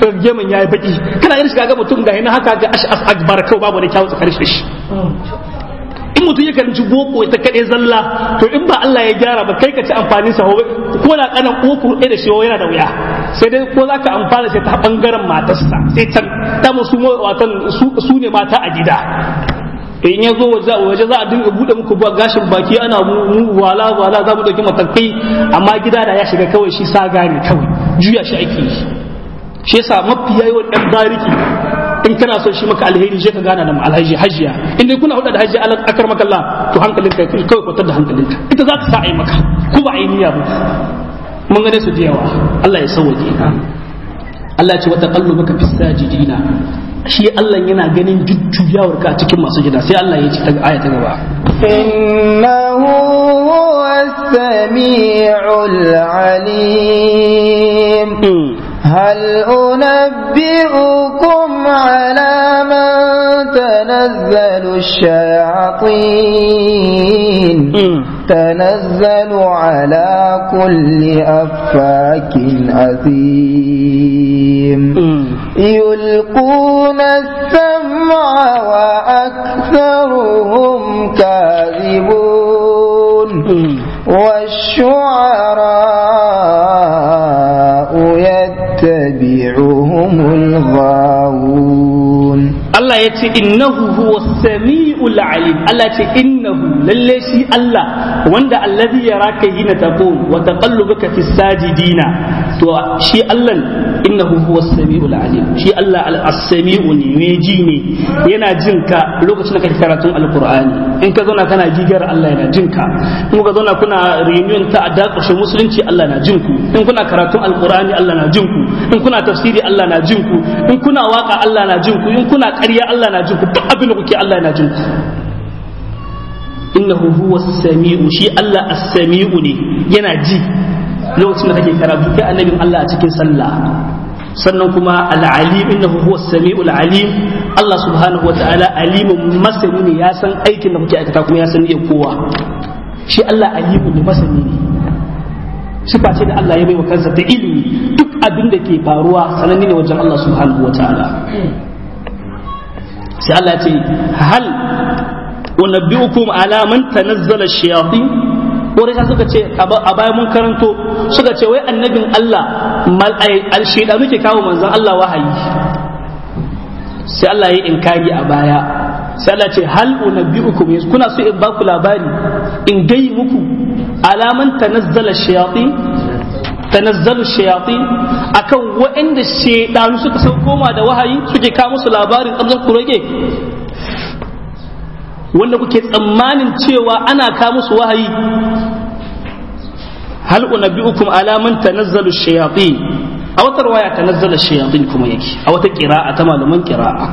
S2: geman yayi baki kana ganin shi kaga mutum ga yana haka ga ash'as akbar kau babu da kyawu tsakanin shi in mutum ya karanci boko ita kaɗai zalla to in ba Allah ya gyara ba kai ka ci amfanin sa ko da kanan uku ɗaya da shi yana da wuya sai dai ko za ka amfana sai ta bangaren matarsa sai can ta musu watan su ne mata a gida in ya zo waje za a dinga buɗe muku gashin baki ana mu wala wala za mu ɗauki matakai amma gida da ya shiga kawai shi sa gane kawai juya shi ake yi shi yasa mafi yawan ɗan bariki in kana son shi maka alheri je ka gana da alhaji hajiya in dai kuna huda da hajiya akar maka Allah to hankalinka kai kawai kwatar da hankalinka ita za ta sa ai maka ko ba ai niyya ba mun gane su da yawa Allah ya sauke Allah ya ce wa taqallubaka fis sajidina shi Allah yana ganin jujjuyawar ka cikin masu gida sai Allah ya ce ta aya ta gaba
S1: innahu huwas samiul alim هل أنبئكم على من تنزل الشياطين تنزل على كل أفاك أثيم يلقون السمع وأكثرهم كاذبون والشعراء يتبعهم الغاوون
S2: Allah ya ce innahu huwa sami'ul alim Allah ya ce innahu lalle shi Allah wanda allazi yaraka hina taqum wa taqallubaka fis sajidina to shi Allah innahu huwa sami'ul alim shi Allah al-sami'u ne mai ji ne yana jin ka lokacin da kake karatun alqur'ani in ka zauna kana gigar Allah yana jin ka in ka zauna kuna reunion ta adakashin musulunci Allah na jin ku in kuna karatun alqur'ani Allah na jin ku in kuna tafsiri Allah na jin ku in kuna waka Allah na jin ku in kuna ƙarya Allah na jin ku duk abin da kuke Allah na jin ku innahu huwa as-sami'u shi Allah as-sami'u ne yana ji lokacin da kake karatu kai annabin Allah a cikin sallah sannan kuma al-alim innahu huwa as-sami'ul alim Allah subhanahu wa ta'ala alimun masani ne ya san aikin da kuke aikata kuma ya san iya kowa shi Allah alimun ne masani ne sifa ce da Allah ya bai wa kansa ta ilimi duk abin da ke faruwa sananne ne wajen Allah subhanahu wa ta'ala sai Allah ce hal unabbiukum ala man tanazzala ash-shayatin wani ta suka ce a bayan mun karanto suka ce wai annabin Allah al-shaydanu ke kawo manzon Allah wahayi sai Allah ya inkari a baya sai Allah ce hal unabbiukum kuna so in ba ku labari in gai muku ala man tanazzala ash-shayatin tanazzalu shayatin akan waɗanda shaydanu suka sauko ma da wahayi suke kawo musu labarin kamzan kurege wanda kuke tsammanin cewa ana kawo musu wahayi hal unabbiukum ala man tanazzalu shayatin a wata riwaya tanazzalu shayatin kuma yake a wata qira'a ta malaman qira'a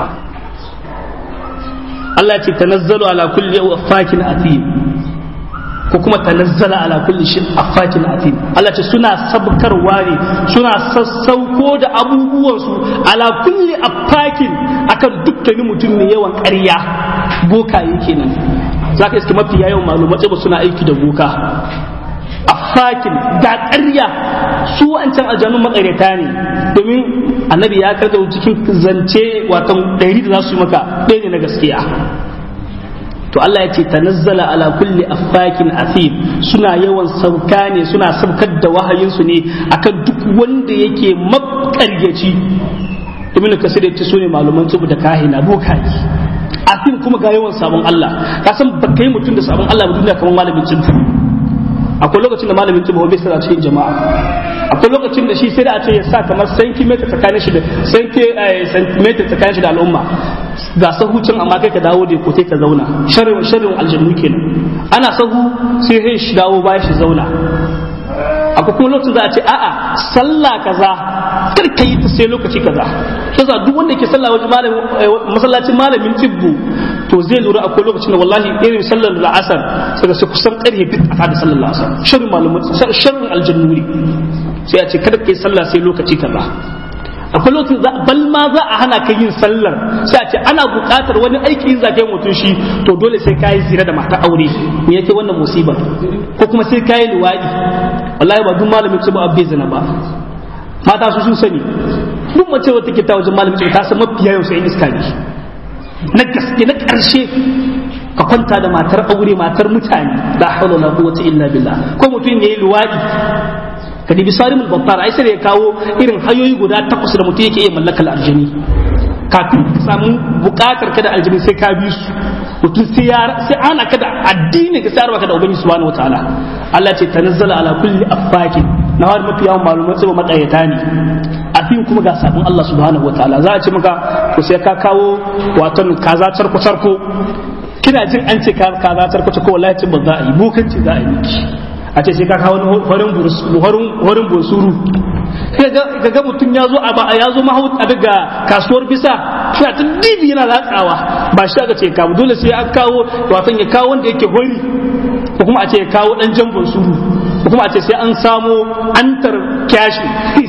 S2: Allah ya ce tanazzalu ala kulli affakin athim ko kuma tanazzala ala kulli shin afakin atim Allah ce suna sabkarwa ne suna sassauko da abubuwan su ala kulli afakin akan dukkanin mutum ne yawan ƙarya boka yake nan zaka iske mafi yawan malumai ba suna aiki da boka afakin da ƙarya su wancan aljanun makareta ne domin annabi ya karda cikin zance watan ɗari da za su yi maka ɗaya ne na gaskiya to Allah ya ce tanazzala ala kulli affakin athim suna yawan sauka ne suna saukar da wahayinsu ne akan duk wanda yake makaryaci ibn kasir yace sune maluman tubu da kahina bokai athim kuma ga yawan sabon Allah ka san ba kai mutum da sabon Allah ba duniya kamar malamin tubu akwai lokacin da malamin tubu bai tsara cikin jama'a akwai lokacin da shi sai da a ce ya sa kamar centimeter tsakanin shi da centimeter tsakanin shi da al'umma ga sahu can amma kai ka dawo da ko sai ka zauna sharrin sharrin aljannu kenan ana sahu sai sai shi dawo baya shi zauna akwai kuma lokacin za a ce a'a sallah kaza kar ka yi ta sai lokaci kaza kaza duk wanda ke sallah wajen malamin masallacin malamin tibbu to zai lura akwai lokacin da wallahi irin sallar la'asar sai su kusan ƙarfe bit a da sallar la'asar sharrin malamin sharrin aljannu sai a ce kada ka yi sallah sai lokaci kaza akwai lokacin bal ma za a hana ka yin sallar sai a ce ana buƙatar wani aiki yin zaka yi mutum shi to dole sai ka yi zina da mata aure me yake wannan musibar ko kuma sai ka yi luwaɗi wallahi ba duk malamin ce ba abbe zina ba mata su sun sani duk mace wata ke ta wajen malamin ta san mafiya yau sai iska ne na gaske na karshe ka kwanta da matar aure matar mutane la hawla wala quwwata illa billah ko mutum yayi luwadi ka dibi sarimul battar ai sai ya kawo irin hayoyi guda takwas da mutum yake iya mallakar aljini kafin ka samu bukatar ka da aljini sai ka bi su mutum sai ya sai ana ka da addini ka sayarwa ka da ubangiji subhanahu wataala Allah ce tanazzala ala kulli affakin na har mafi yawan malumai sai makayata ne afin kuma ga sabon Allah subhanahu wataala za a ce maka ko sai ka kawo waton kaza charko charko kina jin an ce kaza charko charko wallahi cin ba za a yi bukanci za a yi miki a ce sai ka kawo horin bursuru ka ga mutum ya zo ya zo mahauta daga kasuwar bisa shi ta dibi yana latsawa ba shi aka ce kawo dole sai an kawo watan ya kawo wanda yake hori ko kuma a ce ya kawo dan jan bursuru ko kuma a ce sai an samo antar kyashi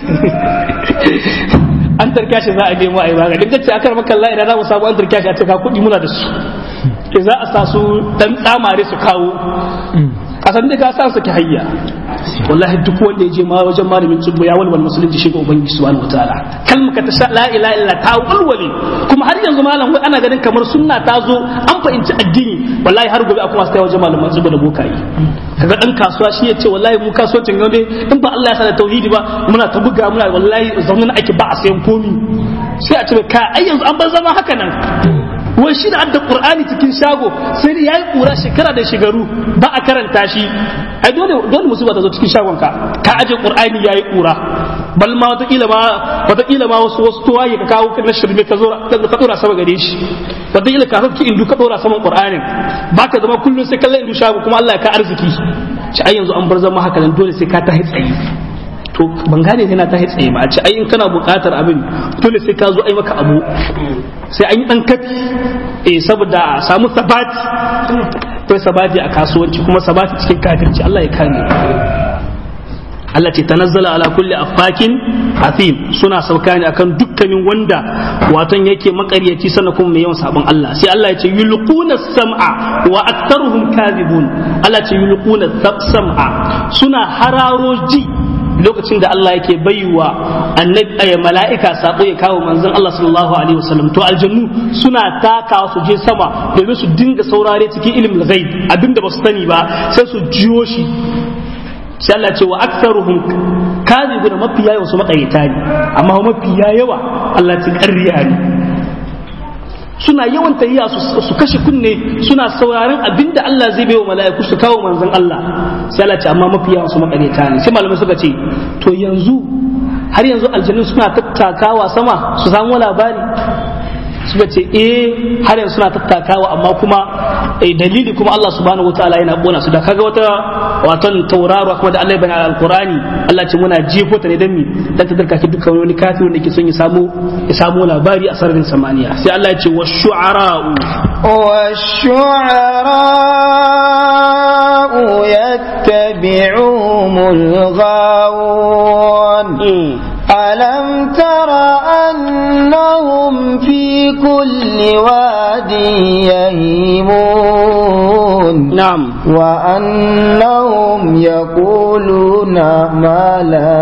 S2: antar kyashi za a nemo a yi baga duk da ce akar maka Allah idan za mu samu antar kyashi a ce ka kuɗi muna da su za a sa su dan tsamare su kawo a san da ka sa su ki hayya wallahi duk wanda ya je ma wajen malamin tsubbo ya walwal musulunci shi ga ubangiji subhanahu wataala kalma ka ta la ilaha illa ta walwale kuma har yanzu malam wai ana ganin kamar sunna ta zo an fahimci addini wallahi har gobe akwai wasu wajen malaman tsubbo da bokayi kaga dan kasuwa shi yace wallahi mu kasuwancin gande in ba Allah ya sa da tauhidi ba muna ta buga muna wallahi zamanin ake ba a sayan komi sai a ce ka ai yanzu an ban zama haka nan wai shi da adda qur'ani cikin shago sai da yayi kura shekara da shigaru ba a karanta shi ai dole dole musiba ta zo cikin shagon ka ka aje qur'ani yayi kura bal ma wata kila ma wata kila ma wasu wasu tuwaye ka kawo kana shirme ka zo ka dora sama gare shi wata kila ka hakki indu ka dora saman qur'anin baka zama kullun sai kallon indu shago kuma Allah ya ka arziki shi ai yanzu an bar zama haka nan dole sai ka ta tsaye to ban gane yana ta tsaye ba a ce ai in kana buƙatar abin dole sai ka zo ai maka abu sai an yi dan kafi eh saboda a samu sabati to sabati a kasuwanci kuma sabati cikin kafirci Allah ya kare Allah ce tanazzala ala kulli affakin athim suna sauka ne akan dukkanin wanda waton yake makaryaci sannan kuma mai yawan sabon Allah sai Allah ya ce yulquna sam'a wa aktharuhum kadhibun Allah ce yulquna sam'a suna hararo ji lokacin da Allah yake baiwa annabi ay mala'ika sako ya kawo manzon Allah sallallahu alaihi wasallam to aljannu suna takawa su je sama domin su dinga saurare cikin ilimin ghaib abinda ba su sani ba sai su jiyo shi sai Allah ce wa aktharuhum kadhibun mafiya yawa su makayyata ne amma mafiya yawa Allah ta ƙarriya ne suna yawan tayyiya su kashe kunne suna sauraron abinda Allah zai bai wa mala'iku su kawo manzon Allah sai Allah ce amma mafiya yawa su makayyata ne sai malamai suka ce to yanzu har yanzu aljannu suna tattakawa sama su samu labari suka ce eh har yanzu suna tattakawa amma kuma eh dalili kuma Allah subhanahu wataala yana bona su da kaga wata watan tauraro kuma da Allah ya bani alqurani Allah ce muna jefo ta ne dan mi dan ta darkake dukkan wani kafiri wanda ke son ya samu ya samu labari a sararin samaniya sai Allah ya ce wash-shu'ara'u
S1: wash-shu'ara'u yattabi'umul ghawun ألم تر أنهم في كل واد يهيمون
S2: نعم
S1: وأنهم يقولون ما لا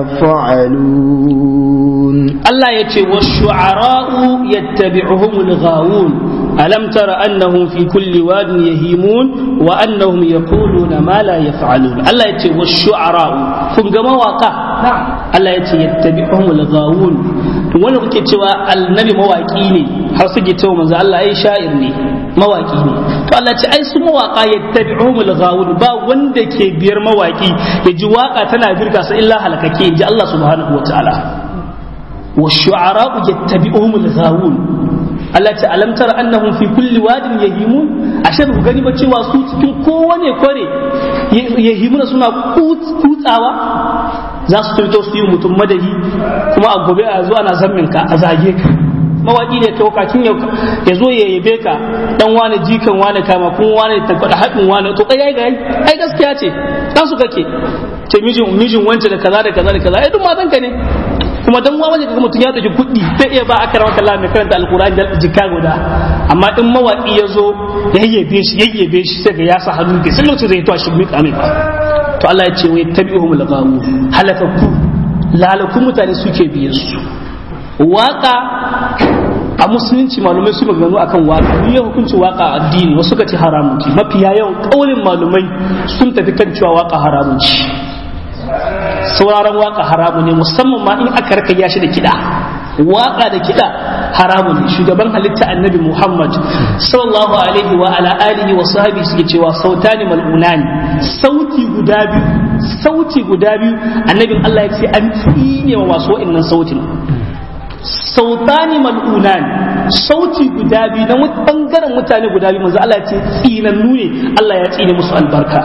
S1: يفعلون
S2: الله يتي والشعراء يتبعهم الغاوون ألم تر أنهم في كل واد يهيمون وأنهم يقولون ما لا يفعلون الله يتي والشعراء كم جما واقع Allah ya ce yattabi'uhum al-ghawun to wanda kuke cewa annabi mawaki ne har suke cewa manzo Allah ai sha'ir ne mawaki ne to Allah ya ce ai su mawaka yattabi'uhum al-ghawun ba wanda ke biyar mawaki ya ji waka tana birka sa illa halakake inji Allah subhanahu wataala wash-shu'ara'u yattabi'uhum al-ghawun Allah ya ce alam tara annahum fi kulli wadin yahimun ashe ku gani ba cewa su cikin kowane kware yahimuna suna kutsawa za su turke su yi mutum madadi kuma a gobe a zuwa na zammin ka a zage ka mawaki ne kai kakin ya zo ya yabe ka dan wani jikan wani kama kun wani tabbata haɗin wani to kai ga ai gaskiya ce dan su kake ce mijin mijin wance da kaza da kaza da kaza ai duk matan ka ne kuma dan wani kaga mutum ya dauki kuɗi sai iya ba aka rawaka Allah mai karanta alqur'ani da jika guda amma in mawaki ya zo ya yabe shi ya yabe shi sai ga ya sa hannu ke sai lokacin zai to shi mika mai ba to Allah ya ce wai tabi'uhum al-ghawu halakaku lalakun mutane suke biyan su. Waka a musulunci malumai su maganganu akan waka, ni ya hukunci waka a addini, wasu ka ce haramun ce, mafiya yawan kaulin malumai sun tafi kan cewa waka haramun ce. Sauraron waka haramun ne, musamman ma in aka raka shi da kiɗa. Waka da kiɗa haramun ne. Shugaban halitta annabi Muhammad sallallahu alaihi wa ala alihi wa sahbihi suke cewa sautani mal'unani, sauti guda biyu, sauti guda biyu annabin Allah ya ce an tsine wa masu wa'annan sautin. Sautani mal'unan, sauti guda biyu na bangaren mutane guda biyu, manzo Allah ya ce tsinannu ne, Allah ya tsine musu albarka.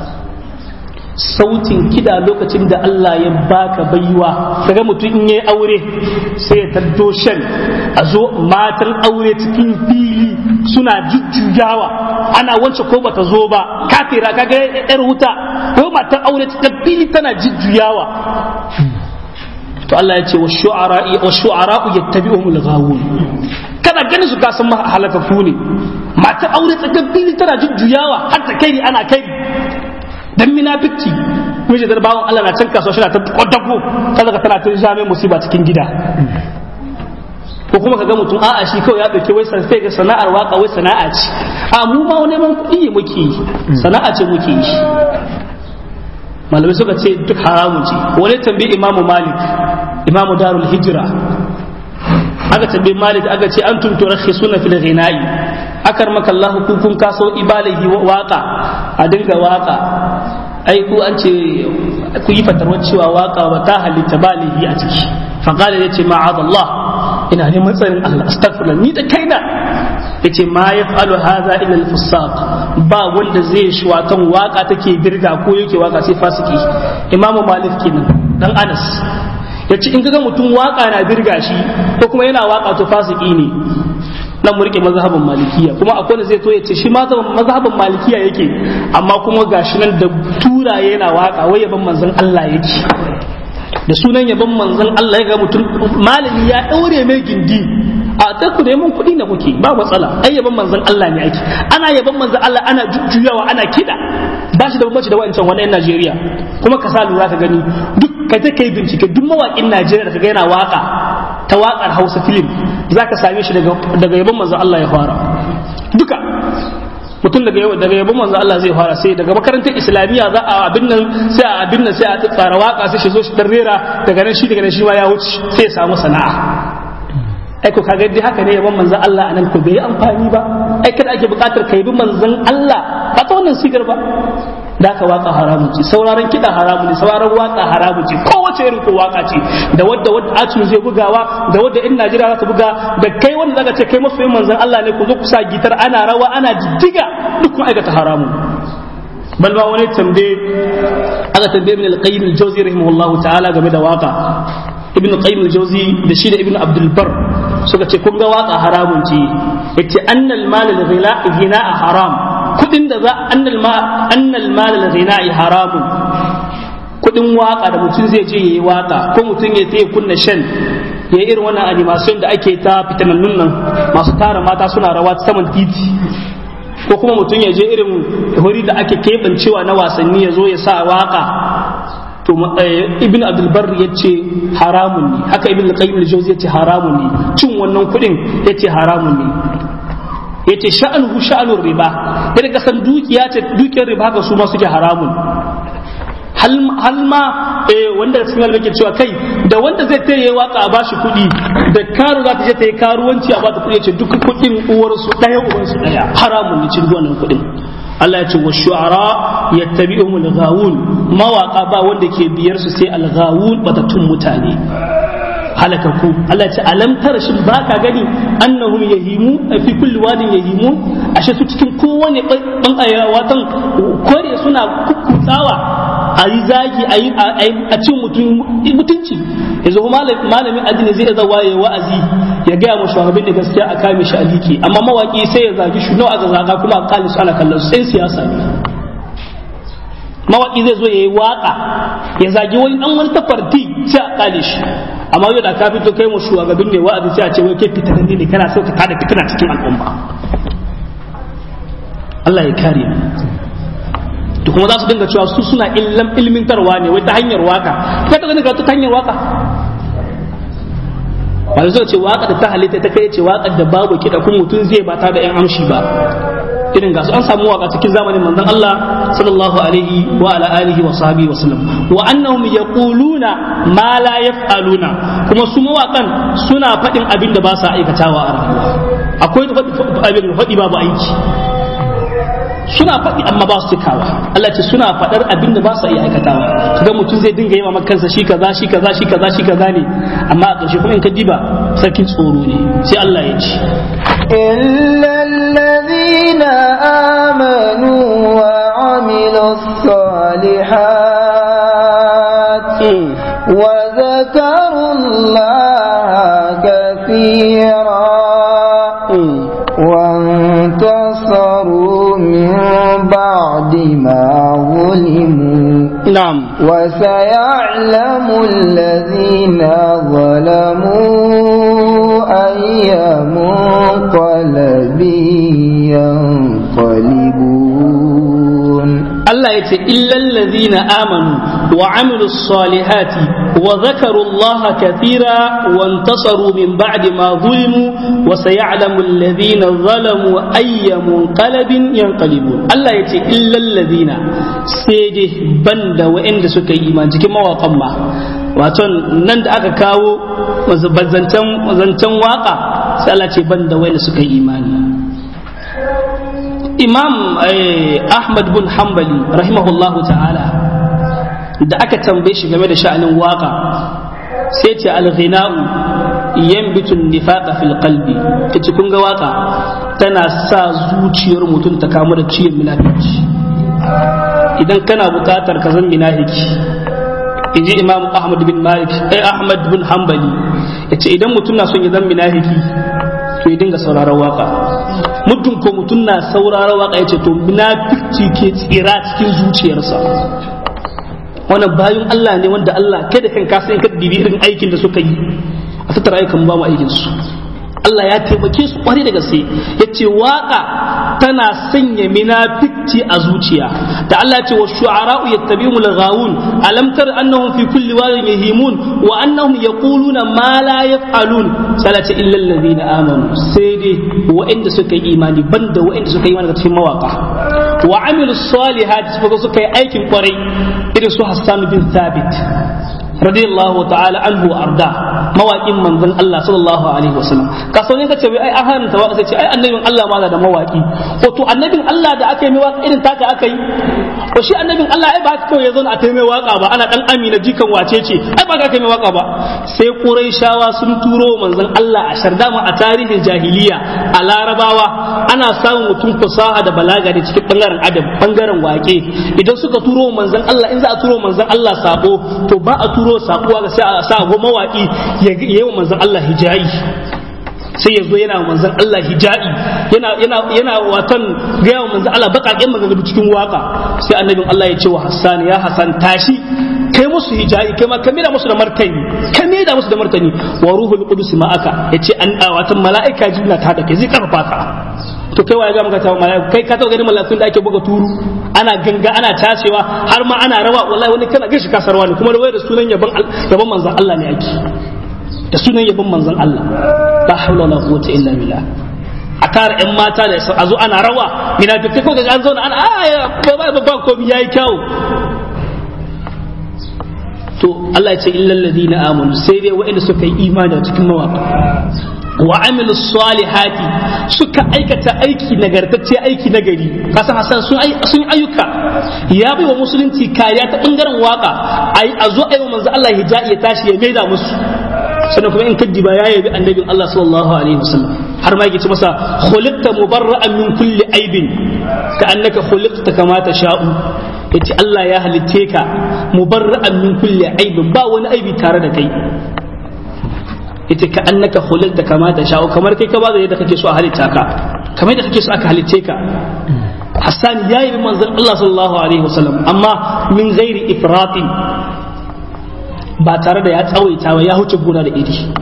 S2: Sautin kida lokacin da Allah ya baka baiwa, kaga mutum in yayi aure sai ya taddo shan a zo matan aure cikin fili suna jujjuyawa, ana wance ko bata zo ba, kafira kaga yar wuta ko matan aure cikin fili tana jujjuyawa. To Allah ya ce wa shu'ara'i wa shu'ara'u yattabi'uhumul ghawun, kana ganin su ka san halakaku ne. Matan aure cikin fili tana jujjuyawa har ta kai ana kai dan minafici miji da bawon Allah na can kasuwa shi na ta kwadako kaza ka tana ta jame musiba cikin gida. Ko kuma kaga mutum a'a shi kawai ya dauke wai sai ga sana'ar waka wai sana'a ce, a mu ma neman kuɗi muke yi, sana'a ce muke yi. Malamai suka ce duk haramun ce. Wani tambayi Imamu Malik, Imamu Darul Hijra, aka tambayi Malik aka ce antum turakhisuna fil ghina'i, akar maka Allah ku kun kaso ibalihi waka a dinga waka, ai ku an ce ku yi fatarwar cewa waka ba ta halitta balihi a ciki. Faqala yace ma'adallah, ina neman tsarin Allah, astaghfirullah, ni da kaina. Yace ma yaf'alu hadha illa al-fusaq, ba wanda zai shuwatan waka take birga ko yake waka sai fasiki. Imamu Malik kenan dan Anas yace in kaga mutum waka na birga shi ko kuma yana waka to fasiki ne. Nan mu rike mazhabin malikiya, kuma akwai wanda zai to yace shi mazhabin malikiya yake amma kuma gashi nan da turaye yana waka wai yaban manzon Allah yake, da sunan yaban manzon Allah ya ga mutum malami ya daure mai gindi. A ta ku neman kuɗi na kuke ba matsala, ai yaban manzon Allah ne ake, ana yaban manzon Allah ana jujjuyawa ana kiɗa, ba shi da bambanci da wa'ancan wannan Najeriya. Kuma ka sa lura ka gani duk ka ta kai bincike duk mawaƙin Najeriya da kaga yana waka ta waƙar Hausa film zaka same shi daga daga yaban manzon Allah ya fara. Duka mutum daga yau daga yabon manzo Allah zai fara, sai daga makarantar islamiyya za a abin nan sai a abin nan sai a tsara waka sai shi zo shi dan rera, daga nan shi daga nan shi ma ya wuce sai ya samu sana'a. Ai ko kaga dai haka ne yabon manzon Allah anan ko bai amfani ba. Ai kada ake buƙatar kai bi manzon Allah ba ta wannan sigar ba. Da ka waka haramun ce, sauraron kiɗa haramun ne, sauraron waka haramun ce, kowace irin ko waka ce, da wadda wadda acin zai bugawa, da wadda in Najeriya za ta buga, da kai wanda zaka ce kai masoyin manzon Allah ne ku zo ku sa gitar ana rawa ana jiddiga, duk kun aikata haramun. Bal ba wani tambaye aka tambaye Ibn al-Qayyim al-Jawzi rahimahullahu ta'ala game da waka. Ibn al-Qayyim al-Jawzi da shi da Ibn Abdul Barr suka ce kun ga waka haramun ce, yace annal mal al-ghina haram, kudin da za annal ma annal mal al-ghina'i haramun, kudin waka da mutum zai je yayi waka ko mutum ya sai kunna shan ya irin wannan animation da ake ta fitanannun nan masu tara mata suna rawa saman titi, ko kuma mutum ya je irin hori da ake kebancewa na wasanni ya zo ya sa waka. To Ibn Abdul Barr yace haramun ne, haka Ibn al-Qayyim al-Jawzi yace haramun ne, cin wannan kudin yace haramun ne. Yace sha'anuhu sha'anur riba, yadda ka san dukiya ce dukiyar riba haka su ma suke haramun. Hal ma wanda cikin albakin cewa kai da wanda zai ta yi waka a bashi kuɗi da karu za ta je ta yi karuwanci a bata kuɗi, yace duk kuɗin uwarsu ɗaya uwansu ɗaya, haramun ne cin wannan kuɗin. Allah ya ce wa shu'ara yattabi'uhumul ghawun, mawaka ba wanda ke biyar su sai al-ghawun, batatun mutane halakaku. Allah ya ce alam tara shin baka gani annahum yahimu fi kulli wadin yahimun, ashe su cikin kowane ban ayawatan kore suna kukkutsawa a yi zagi a cin mutunci. yanzu malamin addini zai zawa ya wa'azi ya gaya mu shugaban da gaskiya a kame shi a liki, amma mawaki sai ya zagi shi nawa aka zaga kuma a kalli su ana kallon su, 'yan siyasa ne. Mawaki zai zo ya yi waka ya zagi wani dan wani tafarti sai a kalli shi, amma yau da ka fito kai mu shugaban ne wa'azi sai a ce wai kai fitananne ne kana so ka tada fitina cikin al'umma. Allah ya kare mu. to kuma za su dinga cewa su suna illam ilmintarwa ne wai ta hanyar waka kai ta ganin ka ta hanyar waka wanda suka ce waka da ta halitta ta kai ce waka da babu kiɗa kuma mutum zai ba ta da yan amshi ba irin ga su an samu waka cikin zamanin manzon Allah sallallahu alaihi wa ala alihi wa sahbihi wa sallam wa annahum yaquluna ma la yaf'aluna kuma su mawakan suna faɗin abin da ba sa aikatawa a rayuwa akwai abin da faɗi babu aiki suna faɗi amma ba su cikawa Allah ce suna faɗar abin da ba su iya aikatawa kaga mutum zai dinga yawa kansa shi kaza shi kaza shi kaza shi kaza ne amma a ƙarshe kuma in ka diba sarkin tsoro ne sai Allah ya ce
S1: illa alladhina amanu wa amilus salihat wa dhakarullaha kathira وانتصروا من بعد ما ظلموا
S2: نعم
S1: وسيعلم الذين ظلموا أي منقلب ينقلبون
S2: الله يتي إلا الذين آمنوا وعملوا الصالحات وذكروا الله كثيرا وانتصروا من بعد ما ظلموا وسيعلم الذين ظلموا أي منقلب ينقلبون الله يتي إلا الذين سيده بند وإن سكي إيمان جكي مواقع ما واتون نند أكا كاو وزنتم واقع سألتي بند وإن سكي إيمان imam ahmad bin hanbali rahimahullahu ta'ala da aka tambaye shi game da sha'anin waka sai ce al-ghina'u yanbitu an-nifaqa fil qalbi kace kun ga waka tana sa zuciyar mutum ta kamu da ciwon munafiki idan kana bukatar ka zan munafiki inji imam ahmad bin malik eh ahmad bin hanbali yace idan mutum na son ya zan munafiki to ya dinga sauraron waka mutum ko mutum na sauraron waka yace to munafici ke tsira cikin zuciyarsa wannan bayan Allah ne wanda Allah kai da kanka sai ka dibi irin aikin da suka yi a tattara ayyukan ba mu aikin su Allah ya taimake su kware da gaske yace waka tana sanya munafici a zuciya da Allah ya ce wa shu'ara'u yattabi'u al-ghawun alam tar annahum fi kulli wadin yahimun wa annahum yaquluna ma la yaf'alun salati illa alladhina amanu sai dai wa'anda suka yi imani banda wa'anda suka yi imani cikin mawaka wa amilus salihati suka yi aikin kware irin su Hassan bin Thabit radiyallahu ta'ala anhu arda mawaƙin manzon Allah sallallahu alaihi wasallam ka so ne ka ce ai an haramta waka sai ce ai annabin Allah ma da mawaƙi wato annabin Allah da aka yi mai waka irin taka aka yi ko shi annabin Allah ai ba haka kawai ya zo a ta mai waka ba ana dan amina jikan wace ce ai ba ka kai mai waka ba sai Qurayshawa sun turo manzon Allah a shardama a tarihin jahiliya a Larabawa ana samun mutum fasaha da balaga da cikin bangaren adab bangaren waƙe idan suka turo manzon Allah in za a turo manzon Allah sabo to ba a turo sabuwa ga sai a sa go mawaki ya yi wa manzon Allah hijayi sai ya zo yana manzon Allah hijayi yana yana yana watan ga wa manzon Allah bakaken maganganu cikin waka sai annabin Allah ya ce wa Hassan ya Hassan tashi kai musu hijayi kai ma kamira musu da martani kamira musu da martani wa ruhul qudus ma'aka yace an watan mala'ika jinna ta da kai zai karfa ka to kai waye ga maka ta mala'ika kai ka taɓa ganin mala'ikun da ake buga turu ana ganga ana tacewa har ma ana rawa wallahi wani kana gashi kasarwa ne kuma da wayar da sunan yaban yaban manzon Allah ne ake da sunan yaban manzon Allah la hawla wala quwwata illa billah a tara yan mata da a zo ana rawa munafikai ko ga an zo ana a ba ba komai yayi kyau to Allah ya ce illal ladina amanu sai dai waɗanda suka yi imani cikin mawaka wa amilu salihati suka aikata aiki nagartacce aiki nagari kasan hasan sun sun ayyuka ya bai wa musulunci kariya ta bangaren waka ai a zo ayi manzo Allah hija'i ya tashi ya maida musu sannan kuma in kaddiba ya yabi annabin Allah sallallahu alaihi wasallam har ma yake ce masa khuliqta mubarra'an min kulli aibin ka annaka khuliqta kama tasha'u yace Allah ya halitte ka mubarra'an min kulli aibin ba wani aibi tare da kai ita ka annaka khuliqta kama tasha'u kamar kai ka ba da yadda kake so a halitta ka kamar yadda kake so aka halitte ka Hassan ya yi manzon Allah sallallahu alaihi wasallam amma min ghairi ifratin ba tare da ya tsawaita ba ya huce gona da iri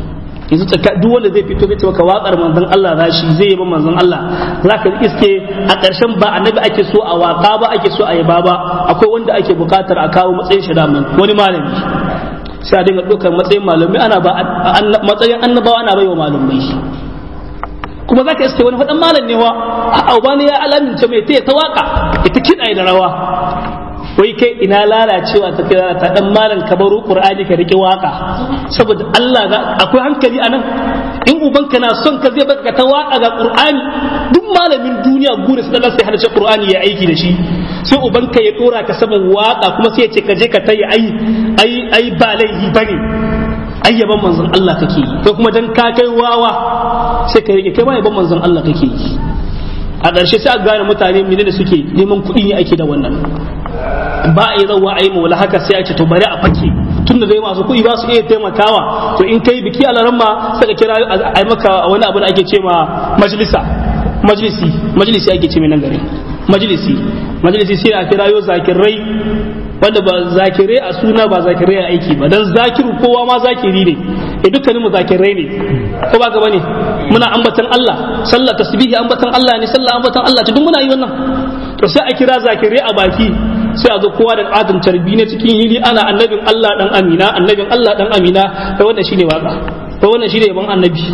S2: yanzu tsaka duk wanda zai fito zai ce maka waƙar manzon Allah zashi zai yi ba manzon Allah zaka iske a ƙarshen ba annabi ake so a waƙa ba ake so a yaba ba akwai wanda ake buƙatar a kawo matsayin shi da wani malami sai a dinga ɗaukar matsayin malami ana ba matsayin annabawa ana bai wa malamai kuma zaka iske wani faɗan malam ne wa a ubani ya alaminta mai ta waƙa ita kiɗa da rawa wai kai ina lalacewa ta kira ta dan malam ka baro qur'ani ka rike waka saboda Allah akwai hankali anan in ubanka na son ka zai baka ta waka ga qur'ani duk malamin duniya gure sai Allah sai hadace qur'ani ya aiki da shi sai ubanka ya dora ka saman waka kuma sai ya ce ka je ka tayi ai ai ai ba laihi bane ayyaban manzon Allah kake yi ko kuma dan ka kai wawa sai ka rike kai ma yaban manzon Allah kake yi a ƙarshe sai a gane mutane menene suke neman kuɗi ne ake da wannan ba a yi zauwa a yi mawala haka sai a ce to bari a fake tun da zai masu kuɗi ba su iya taimakawa to in kai biki a laramma sai ka kira a yi maka wani abu da ake ce ma majalisa majalisi majalisi ake ce mai nan gari majalisi majalisi sai a kira yo zakirai wanda ba zakirai a suna ba zakirai a aiki ba dan zakiru kowa ma zakiri ne e dukkanin mu zakirai ne ko ba gaba ne muna ambatan Allah sallah tasbihi ambatan Allah ne sallah ambatan Allah duk muna yi wannan to sai a kira zakirai a baki sai a zo kowa da adam tarbi ne cikin hili ana annabin Allah dan amina annabin Allah dan amina kai wannan shine waka kai wannan shine yaban annabi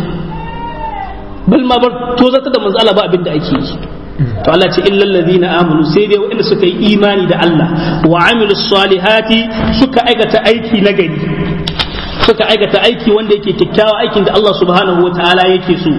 S2: bal ma bar to zata da manzo Allah ba abin da ake yi to Allah ce illal ladina amanu sai dai wanda suka yi imani da Allah wa amilus salihati suka aikata aiki na gari suka aikata aiki wanda yake kyakkyawa aikin da Allah subhanahu wataala yake so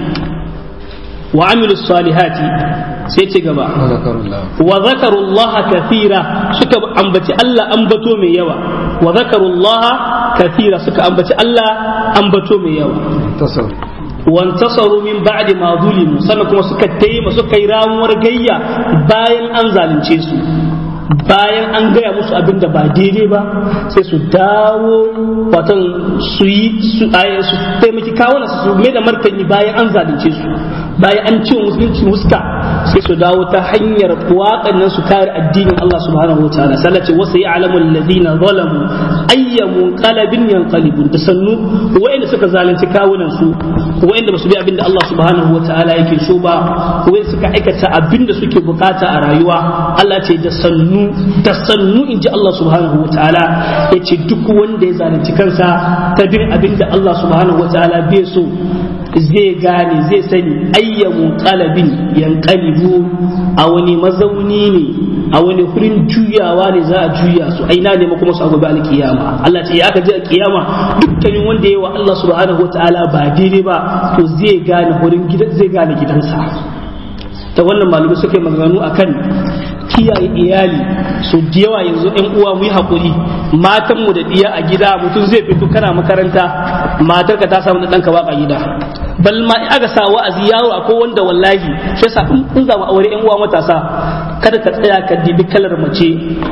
S2: wa amilus salihati sai ce gaba wa zakarullaha kathira suka ambaci Allah ambato mai yawa wa zakarullaha kathira suka ambaci Allah ambato mai yawa wantasaru min ba'di ma zulimu sannan kuma suka taima suka yi ramuwar gayya bayan an zalunce su bayan an gaya musu abin da ba daidai ba sai su dawo watan su yi su taimaki kawunan su mai da martani bayan an zalunce su bayan an ce musulunci muska sai su dawo ta hanyar waƙannan su kare addinin Allah subhanahu wataala sai Allah ce wasa ya'lamu alladhina zalamu ayyamun qalbin yanqalibun da sannu wa'anda suka zalunci kawunan su wa'anda basu bi abin da Allah subhanahu wataala yake so ba wa'anda suka aikata abin da suke bukata a rayuwa Allah ce da sannu da sannu inji Allah subhanahu wataala yace duk wanda ya zalunci kansa ta bin abin da Allah subhanahu wataala bai so zai gane zai sani ayyamun qalbin yanqalibu a wani mazauni ne a wani hurin juyawa ne za a juya su aina ne kuma su gobe alkiyama Allah ce ya aka ji alkiyama dukkanin wanda yayi wa Allah subhanahu wataala ba daidai ba to zai gane hurin gidan zai gane gidansa ta wannan malumi suke maganganu akan kiyaye iyali su da yawa yanzu ɗan uwa mu yi haƙuri matan mu da diya a gida mutum zai fito kana makaranta matar ka ta samu da ɗanka waka gida bal ma in aka sa wa'azi yaro akwai wanda wallahi shi yasa in za mu aure ƴan uwa matasa kada ka tsaya ka dibi kalar mace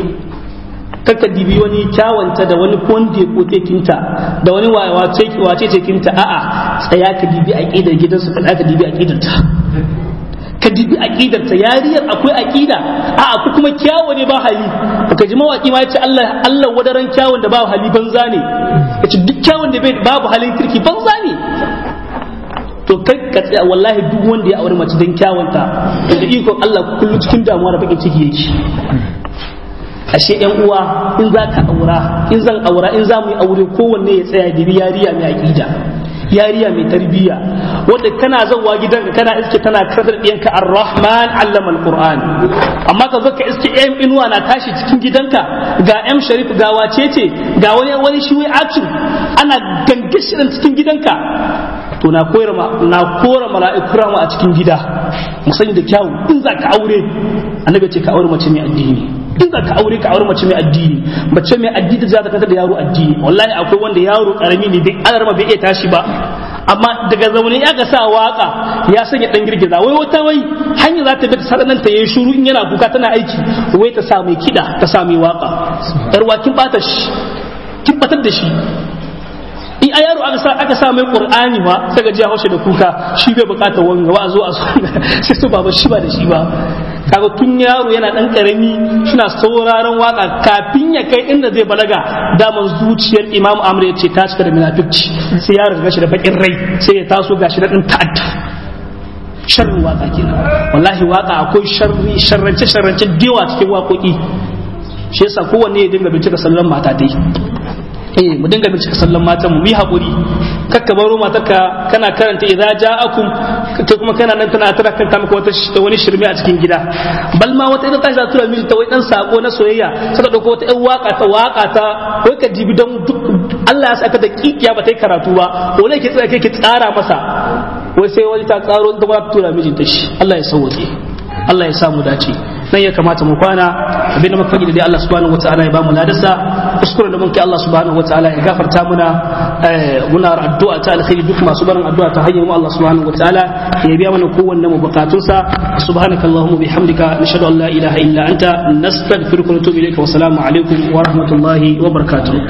S2: kaka dibi wani kyawanta da wani konde ko tekinta da wani wace wace tekinta a'a tsaya ka dibi aqidar gidansu ka ka dibi aqidar ta ka dibi aqidar ta yariyar akwai aqida a'a ko kuma kyawo ne ba hali ka ji mawaki ma yace Allah Allah wadaran kyawon da ba hali banza ne yace duk kyawon da bai babu halin kirki banza ne to kai ka tsaya wallahi duk wanda ya aure mace dan kyawunta da ikon Allah kullu cikin damuwa da bakin ciki yake ashe yan uwa in za ka aura in zan aura in za mu yi aure kowanne ya tsaya dibi yariya mai aqida yariya mai tarbiyya wanda kana zawa gidanka kana iske tana karantar diyanka ar-rahman allama al-qur'an amma ka zo ka iske yan inuwa na tashi cikin gidanka ga M Sharif ga wacece ga wani wani shi wai action ana gangashirin cikin gidanka to na koyar na kora mala'iku rahma a cikin gida mu sani da kyawu in za ka aure annabi ce ka aure mace mai addini in za ka aure ka aure mace mai addini mace mai addini za ta kanta da yaro addini wallahi akwai wanda yaro karami ne duk alarma bai iya tashi ba amma daga zaune ya ga sa waka ya sanya dan girgiza wai wata wai hanya za ta bi sadanan ta yayi shiru in yana kuka tana aiki wai ta sa mai kida ta sa mai waka darwa kin bata shi kin batar da shi in a yaro aka sa aka sa mai qur'ani ba sai ga ji haushe da kuka shi bai bukatar wanga wa zo a so sai su baba shi ba da shi ba kaga tun yaro yana dan karami suna sauraron waka kafin ya kai inda zai balaga daman zuciyar Imam Amr ya ce ta cika da munafici sai ya riga shi da bakin rai sai ya taso gashi da dan ta'adda sharri waka kenan wallahi waka akwai sharri sharrance sharrance dewa cikin waƙoƙi shi yasa kowanne ya dinga bincika sallan mata dai eh mu dinga bincika sallan matan mu yi hakuri kakka baro matarka kana karanta idza ja'akum kai kuma kana nan tana tara kanta maka wata wani shirme a cikin gida bal ma wata idan ta za tura miji ta wai dan sako na soyayya sai ka dauko wata ɗan waka ta waka ta wai ka jibi dan Allah ya saka da kikiya ba ta yi karatu ba wani ke tsaya kai ki tsara masa wai sai wani ta tsaro da ba tura mijinta shi Allah ya sauke Allah ya samu dace nan ya kamata mu kwana abinda muka faɗi da dai Allah subhanahu wataala ya bamu ladarsa kuskuren da mun kai Allah subhanahu wataala ya gafarta muna muna addu'a ta alkhairi duk masu barin addu'a ta hanyar mu Allah subhanahu wataala ya biya mana kowanne mu bukatunsa subhanakallahumma bihamdika nashhadu an la ilaha illa anta nastaghfiruka wa natubu ilayka wa assalamu alaikum wa rahmatullahi wa barakatuh